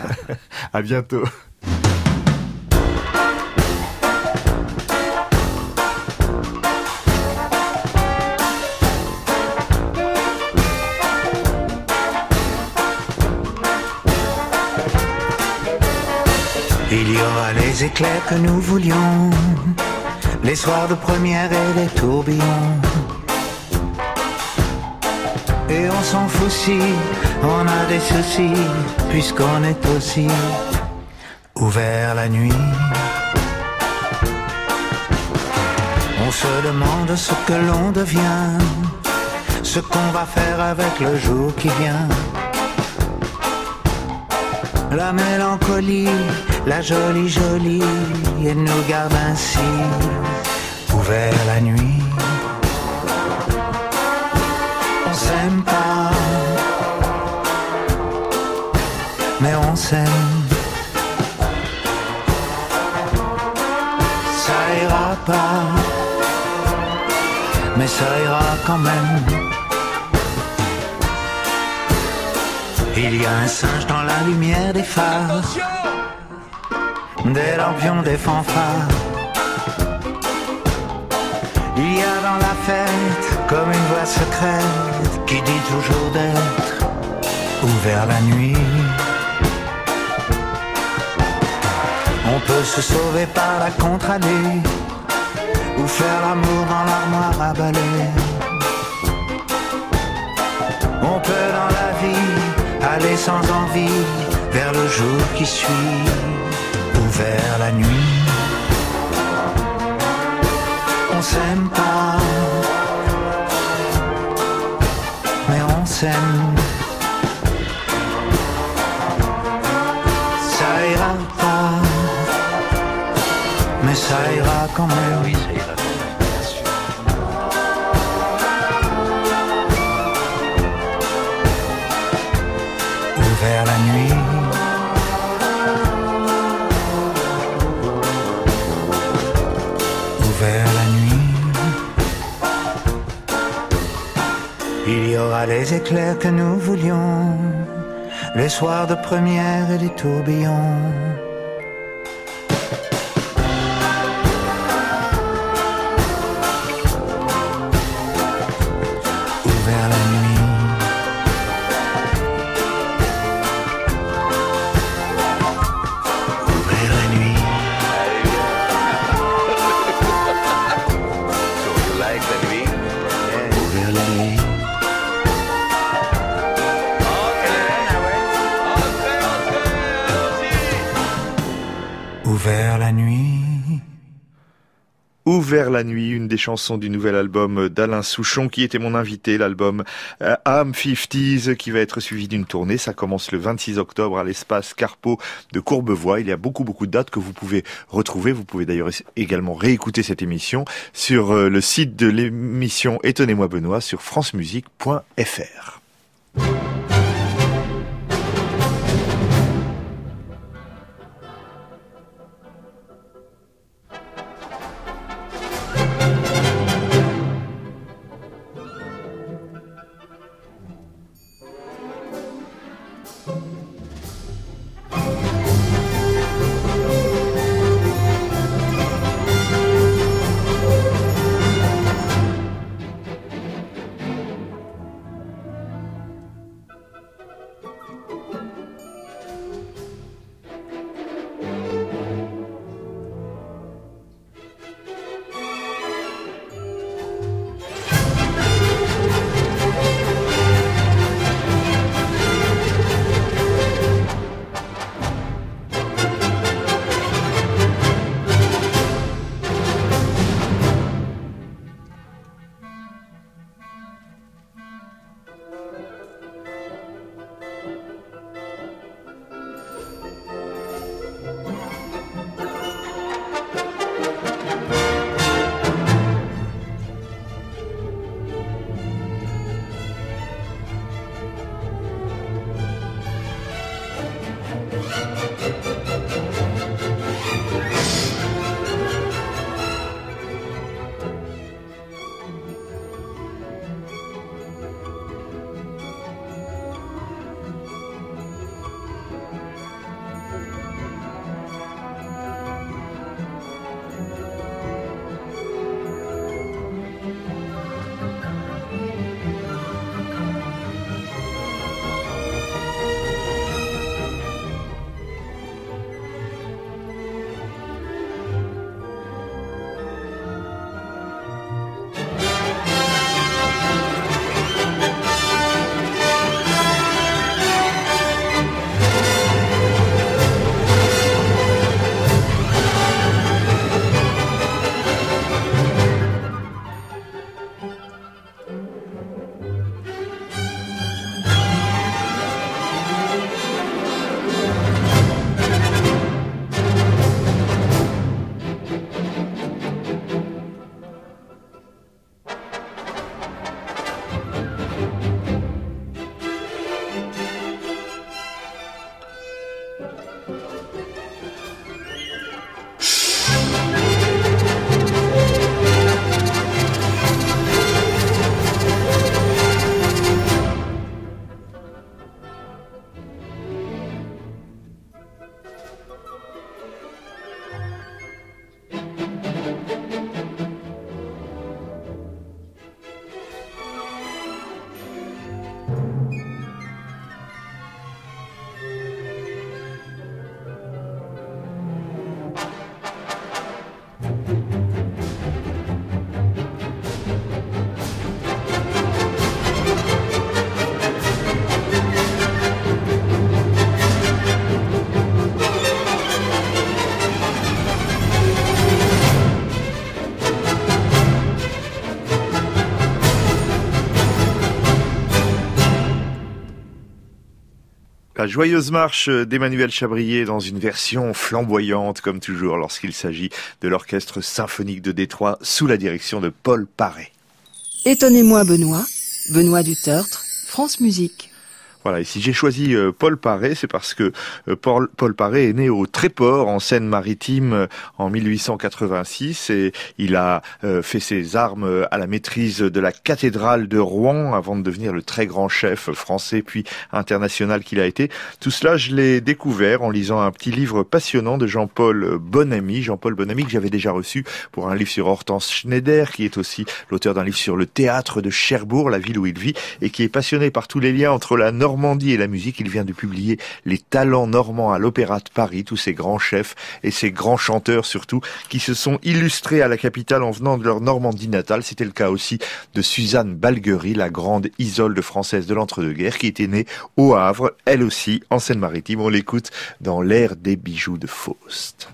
À bientôt. Il y aura les les éclairs que nous voulions, les soirs de première et les tourbillons. Et on s'en fout si on a des soucis, puisqu'on est aussi ouvert la nuit. On se demande ce que l'on devient, ce qu'on va faire avec le jour qui vient. La mélancolie, la jolie jolie, et nous garde ainsi ouvert la nuit. On s'aime pas, mais on s'aime. Ça ira pas, mais ça ira quand même. Il y a un singe dans la lumière des phares, des lampions, des fanfares. Il y a dans la fête comme une voix secrète qui dit toujours d'être ouvert la nuit. On peut se sauver par la contre-allée ou faire l'amour dans l'armoire à balai. On peut dans la vie aller sans envie vers le jour qui suit ou vers la nuit. On s'aime pas, mais on s'aime. Ça ira pas, mais ça ira quand même. Oui, ça ira. Vers la nuit, ouvert la nuit, il y aura les éclairs que nous voulions, les soirs de première et les tourbillons. Ouvert la nuit. Ouvert la nuit. Ouvert la nuit, une des chansons du nouvel album d'Alain Souchon qui était mon invité, l'album euh, Am cinquanta's qui va être suivi d'une tournée. Ça commence le vingt-six octobre à l'espace Carpeau de Courbevoie. Il y a beaucoup beaucoup de dates que vous pouvez retrouver. Vous pouvez d'ailleurs également réécouter cette émission sur euh, le site de l'émission Étonnez-moi Benoît sur francemusique point f r. La joyeuse marche d'Emmanuel Chabrier dans une version flamboyante comme toujours lorsqu'il s'agit de l'orchestre symphonique de Détroit sous la direction de Paul Paré. Étonnez-moi Benoît, Benoît du Tertre, France Musique. Voilà, et si j'ai choisi euh, Paul Paré, c'est parce que euh, Paul, Paul Paré est né au Tréport, en Seine-Maritime, euh, en mille huit cent quatre-vingt-six, et il a euh, fait ses armes euh, à la maîtrise de la cathédrale de Rouen, avant de devenir le très grand chef français, puis international qu'il a été. Tout cela, je l'ai découvert en lisant un petit livre passionnant de Jean-Paul Bonamy, Jean-Paul Bonamy que j'avais déjà reçu pour un livre sur Hortense Schneider, qui est aussi l'auteur d'un livre sur le théâtre de Cherbourg, la ville où il vit, et qui est passionné par tous les liens entre la Normandie Normandie et la musique. Il vient de publier Les talents normands à l'Opéra de Paris, tous ces grands chefs et ces grands chanteurs surtout, qui se sont illustrés à la capitale en venant de leur Normandie natale. C'était le cas aussi de Suzanne Balguerie, la grande Isolde française de l'entre-deux-guerres, qui était née au Havre, elle aussi, en Seine-Maritime. On l'écoute dans l'air des bijoux de Faust.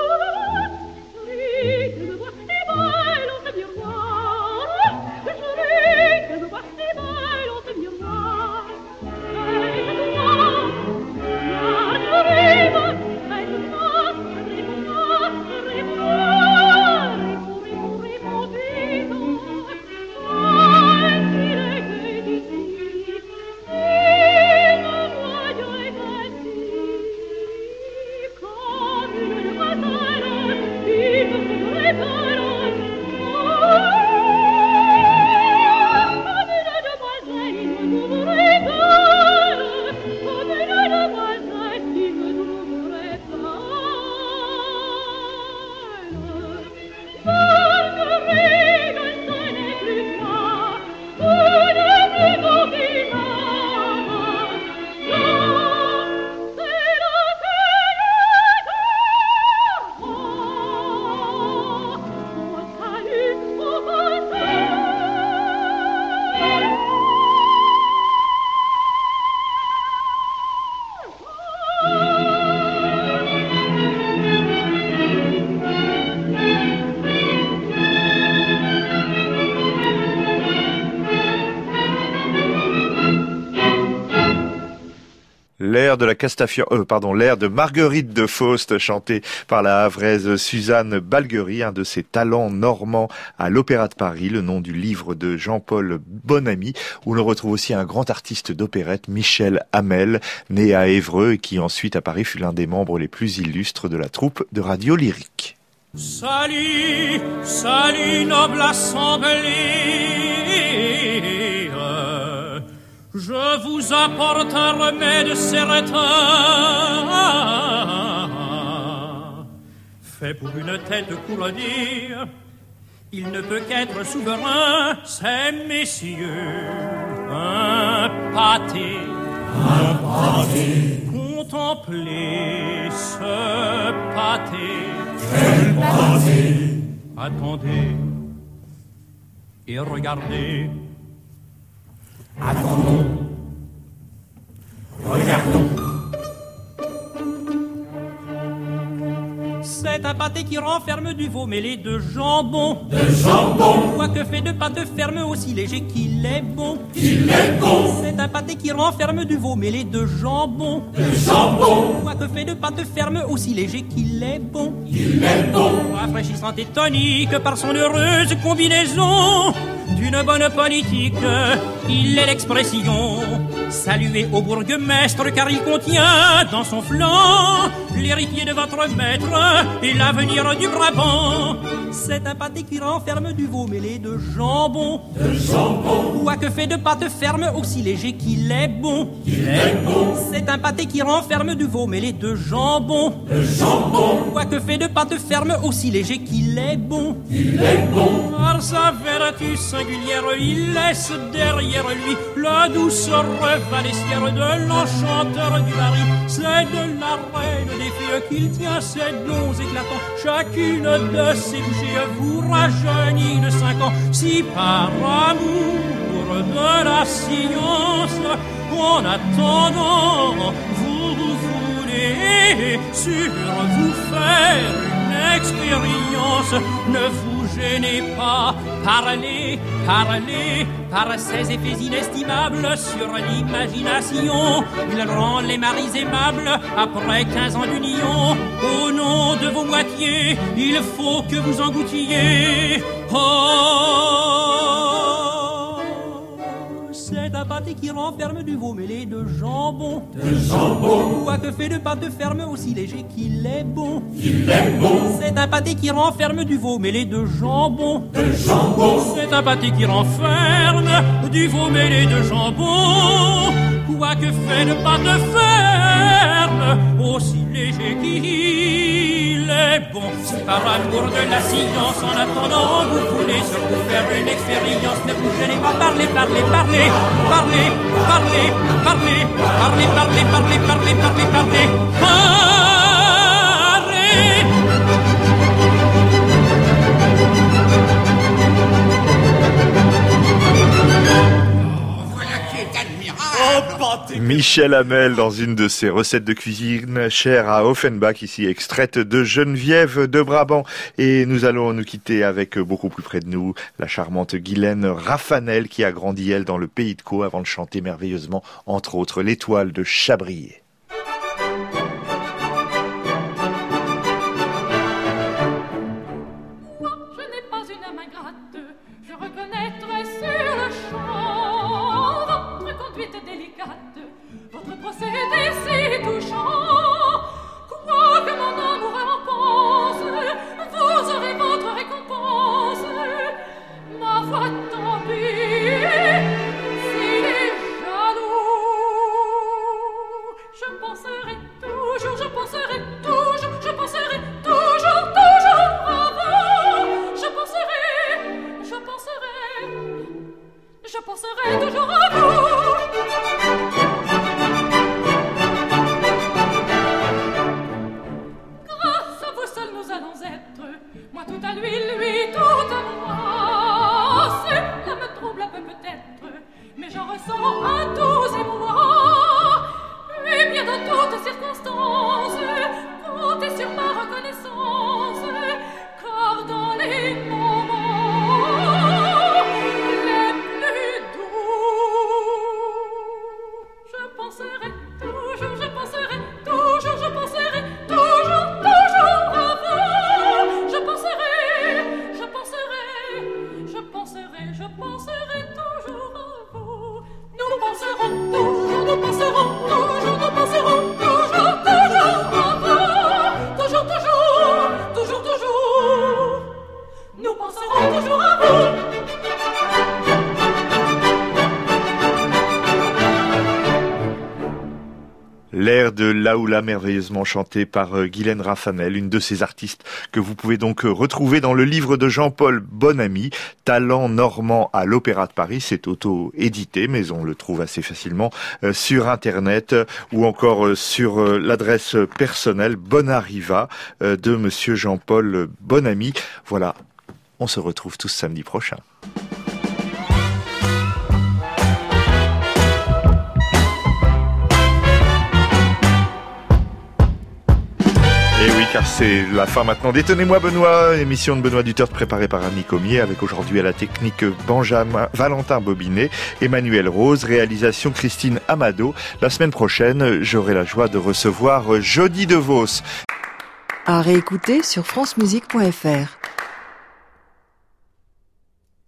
Je l'air de la Castafiore, euh, pardon, l'air de Marguerite de Faust, chanté par la havraise Suzanne Balguerie, un de ses talents normands à l'Opéra de Paris, le nom du livre de Jean-Paul Bonamy, où l'on retrouve aussi un grand artiste d'opérette, Michel Hamel, né à Évreux et qui ensuite à Paris fut l'un des membres les plus illustres de la troupe de radio lyrique. Salut, salut noble assemblée, je vous apporte un remède certain, fait pour une tête couronnée, il ne peut qu'être souverain, c'est messieurs, un pâté, un pâté, contemplez ce pâté, quel pâté, attendez et regardez. Attendons, regardons. C'est un pâté qui renferme du veau mêlé de jambon. De jambon. Quoique fait de pâte ferme, aussi léger qu'il est bon. Il est bon. C'est un pâté qui renferme du veau mêlé de jambon. De jambon. Quoique fait de pâte ferme, aussi léger qu'il est bon. Il est bon. Rafraîchissant et tonique par son heureuse combinaison d'une bonne politique, il est l'expression saluée au bourgmestre, car il contient dans son flanc l'héritier de votre maître et l'avenir du Brabant. C'est un pâté qui renferme du veau mêlé de jambon. De jambon. Quoique fait de pâte ferme, aussi léger qu'il est bon. Il est bon. C'est un pâté qui renferme du veau mêlé de jambon. De jambon. Quoique fait de pâte ferme, aussi léger qu'il est bon. Il est bon. Par sa vertu singulière, il laisse derrière lui la douceur valessière de l'enchanteur du mari. C'est de la reine des fées qu'il tient ses dons éclatants. Chacune de ses bouchées vous rajeunit de cinq ans. Si par amour de la science, en attendant, vous voulez sur vous faire une expérience, ne vous gênez pas, parlez, parlez, par ses effets inestimables sur l'imagination. Il rend les maris aimables après quinze ans d'union. Au nom de vos moitiés, il faut que vous en goûtiez. Oh, c'est un pâté qui renferme du veau mêlé de jambon. De jambon. Quoique fait de pâte ferme, aussi léger qu'il est bon. Il est bon. C'est un pâté qui renferme du veau mêlé de jambon. De jambon. C'est un pâté qui renferme du veau mêlé de jambon. Quoique fait de pâte ferme, aussi léger qu'il est bon. Si par amour de la science, en attendant, vous voulez surtout faire une expérience, ne vous gênez pas, parlez, parlez, parlez, parlez, parlez, parlez, parlez, parlez, parlez, parlez, parlez, parlez, Michel Hamel dans une de ses recettes de cuisine chères à Offenbach, ici extraite de Geneviève de Brabant. Et nous allons nous quitter avec beaucoup plus près de nous la charmante Guylaine Raffanel qui a grandi elle dans le pays de Caux avant de chanter merveilleusement entre autres l'étoile de Chabrier. penserai toujours à vous. penserai toujours à vous. Nous penserons toujours, nous penserons toujours, nous penserons toujours, toujours à vous. Toujours, toujours, toujours, toujours. Nous penserons toujours à vous. L'air de Laoula, merveilleusement chanté par euh, Guylaine Raffanel, une de ces artistes que vous pouvez donc euh, retrouver dans le livre de Jean-Paul Bonamy, Talent normand à l'Opéra de Paris. C'est auto-édité, mais on le trouve assez facilement euh, sur Internet euh, ou encore euh, sur euh, l'adresse personnelle Bonariva euh, de Monsieur Jean-Paul Bonamy. Voilà, on se retrouve tous samedi prochain. Et oui, car c'est la fin maintenant d'Étonnez-moi Benoît, émission de Benoît Duterte préparée par Annie Comier, avec aujourd'hui à la technique Benjamin Valentin Bobinet, Emmanuel Rose, réalisation Christine Amado. La semaine prochaine, j'aurai la joie de recevoir Jody DeVos. À réécouter sur francemusique point f r.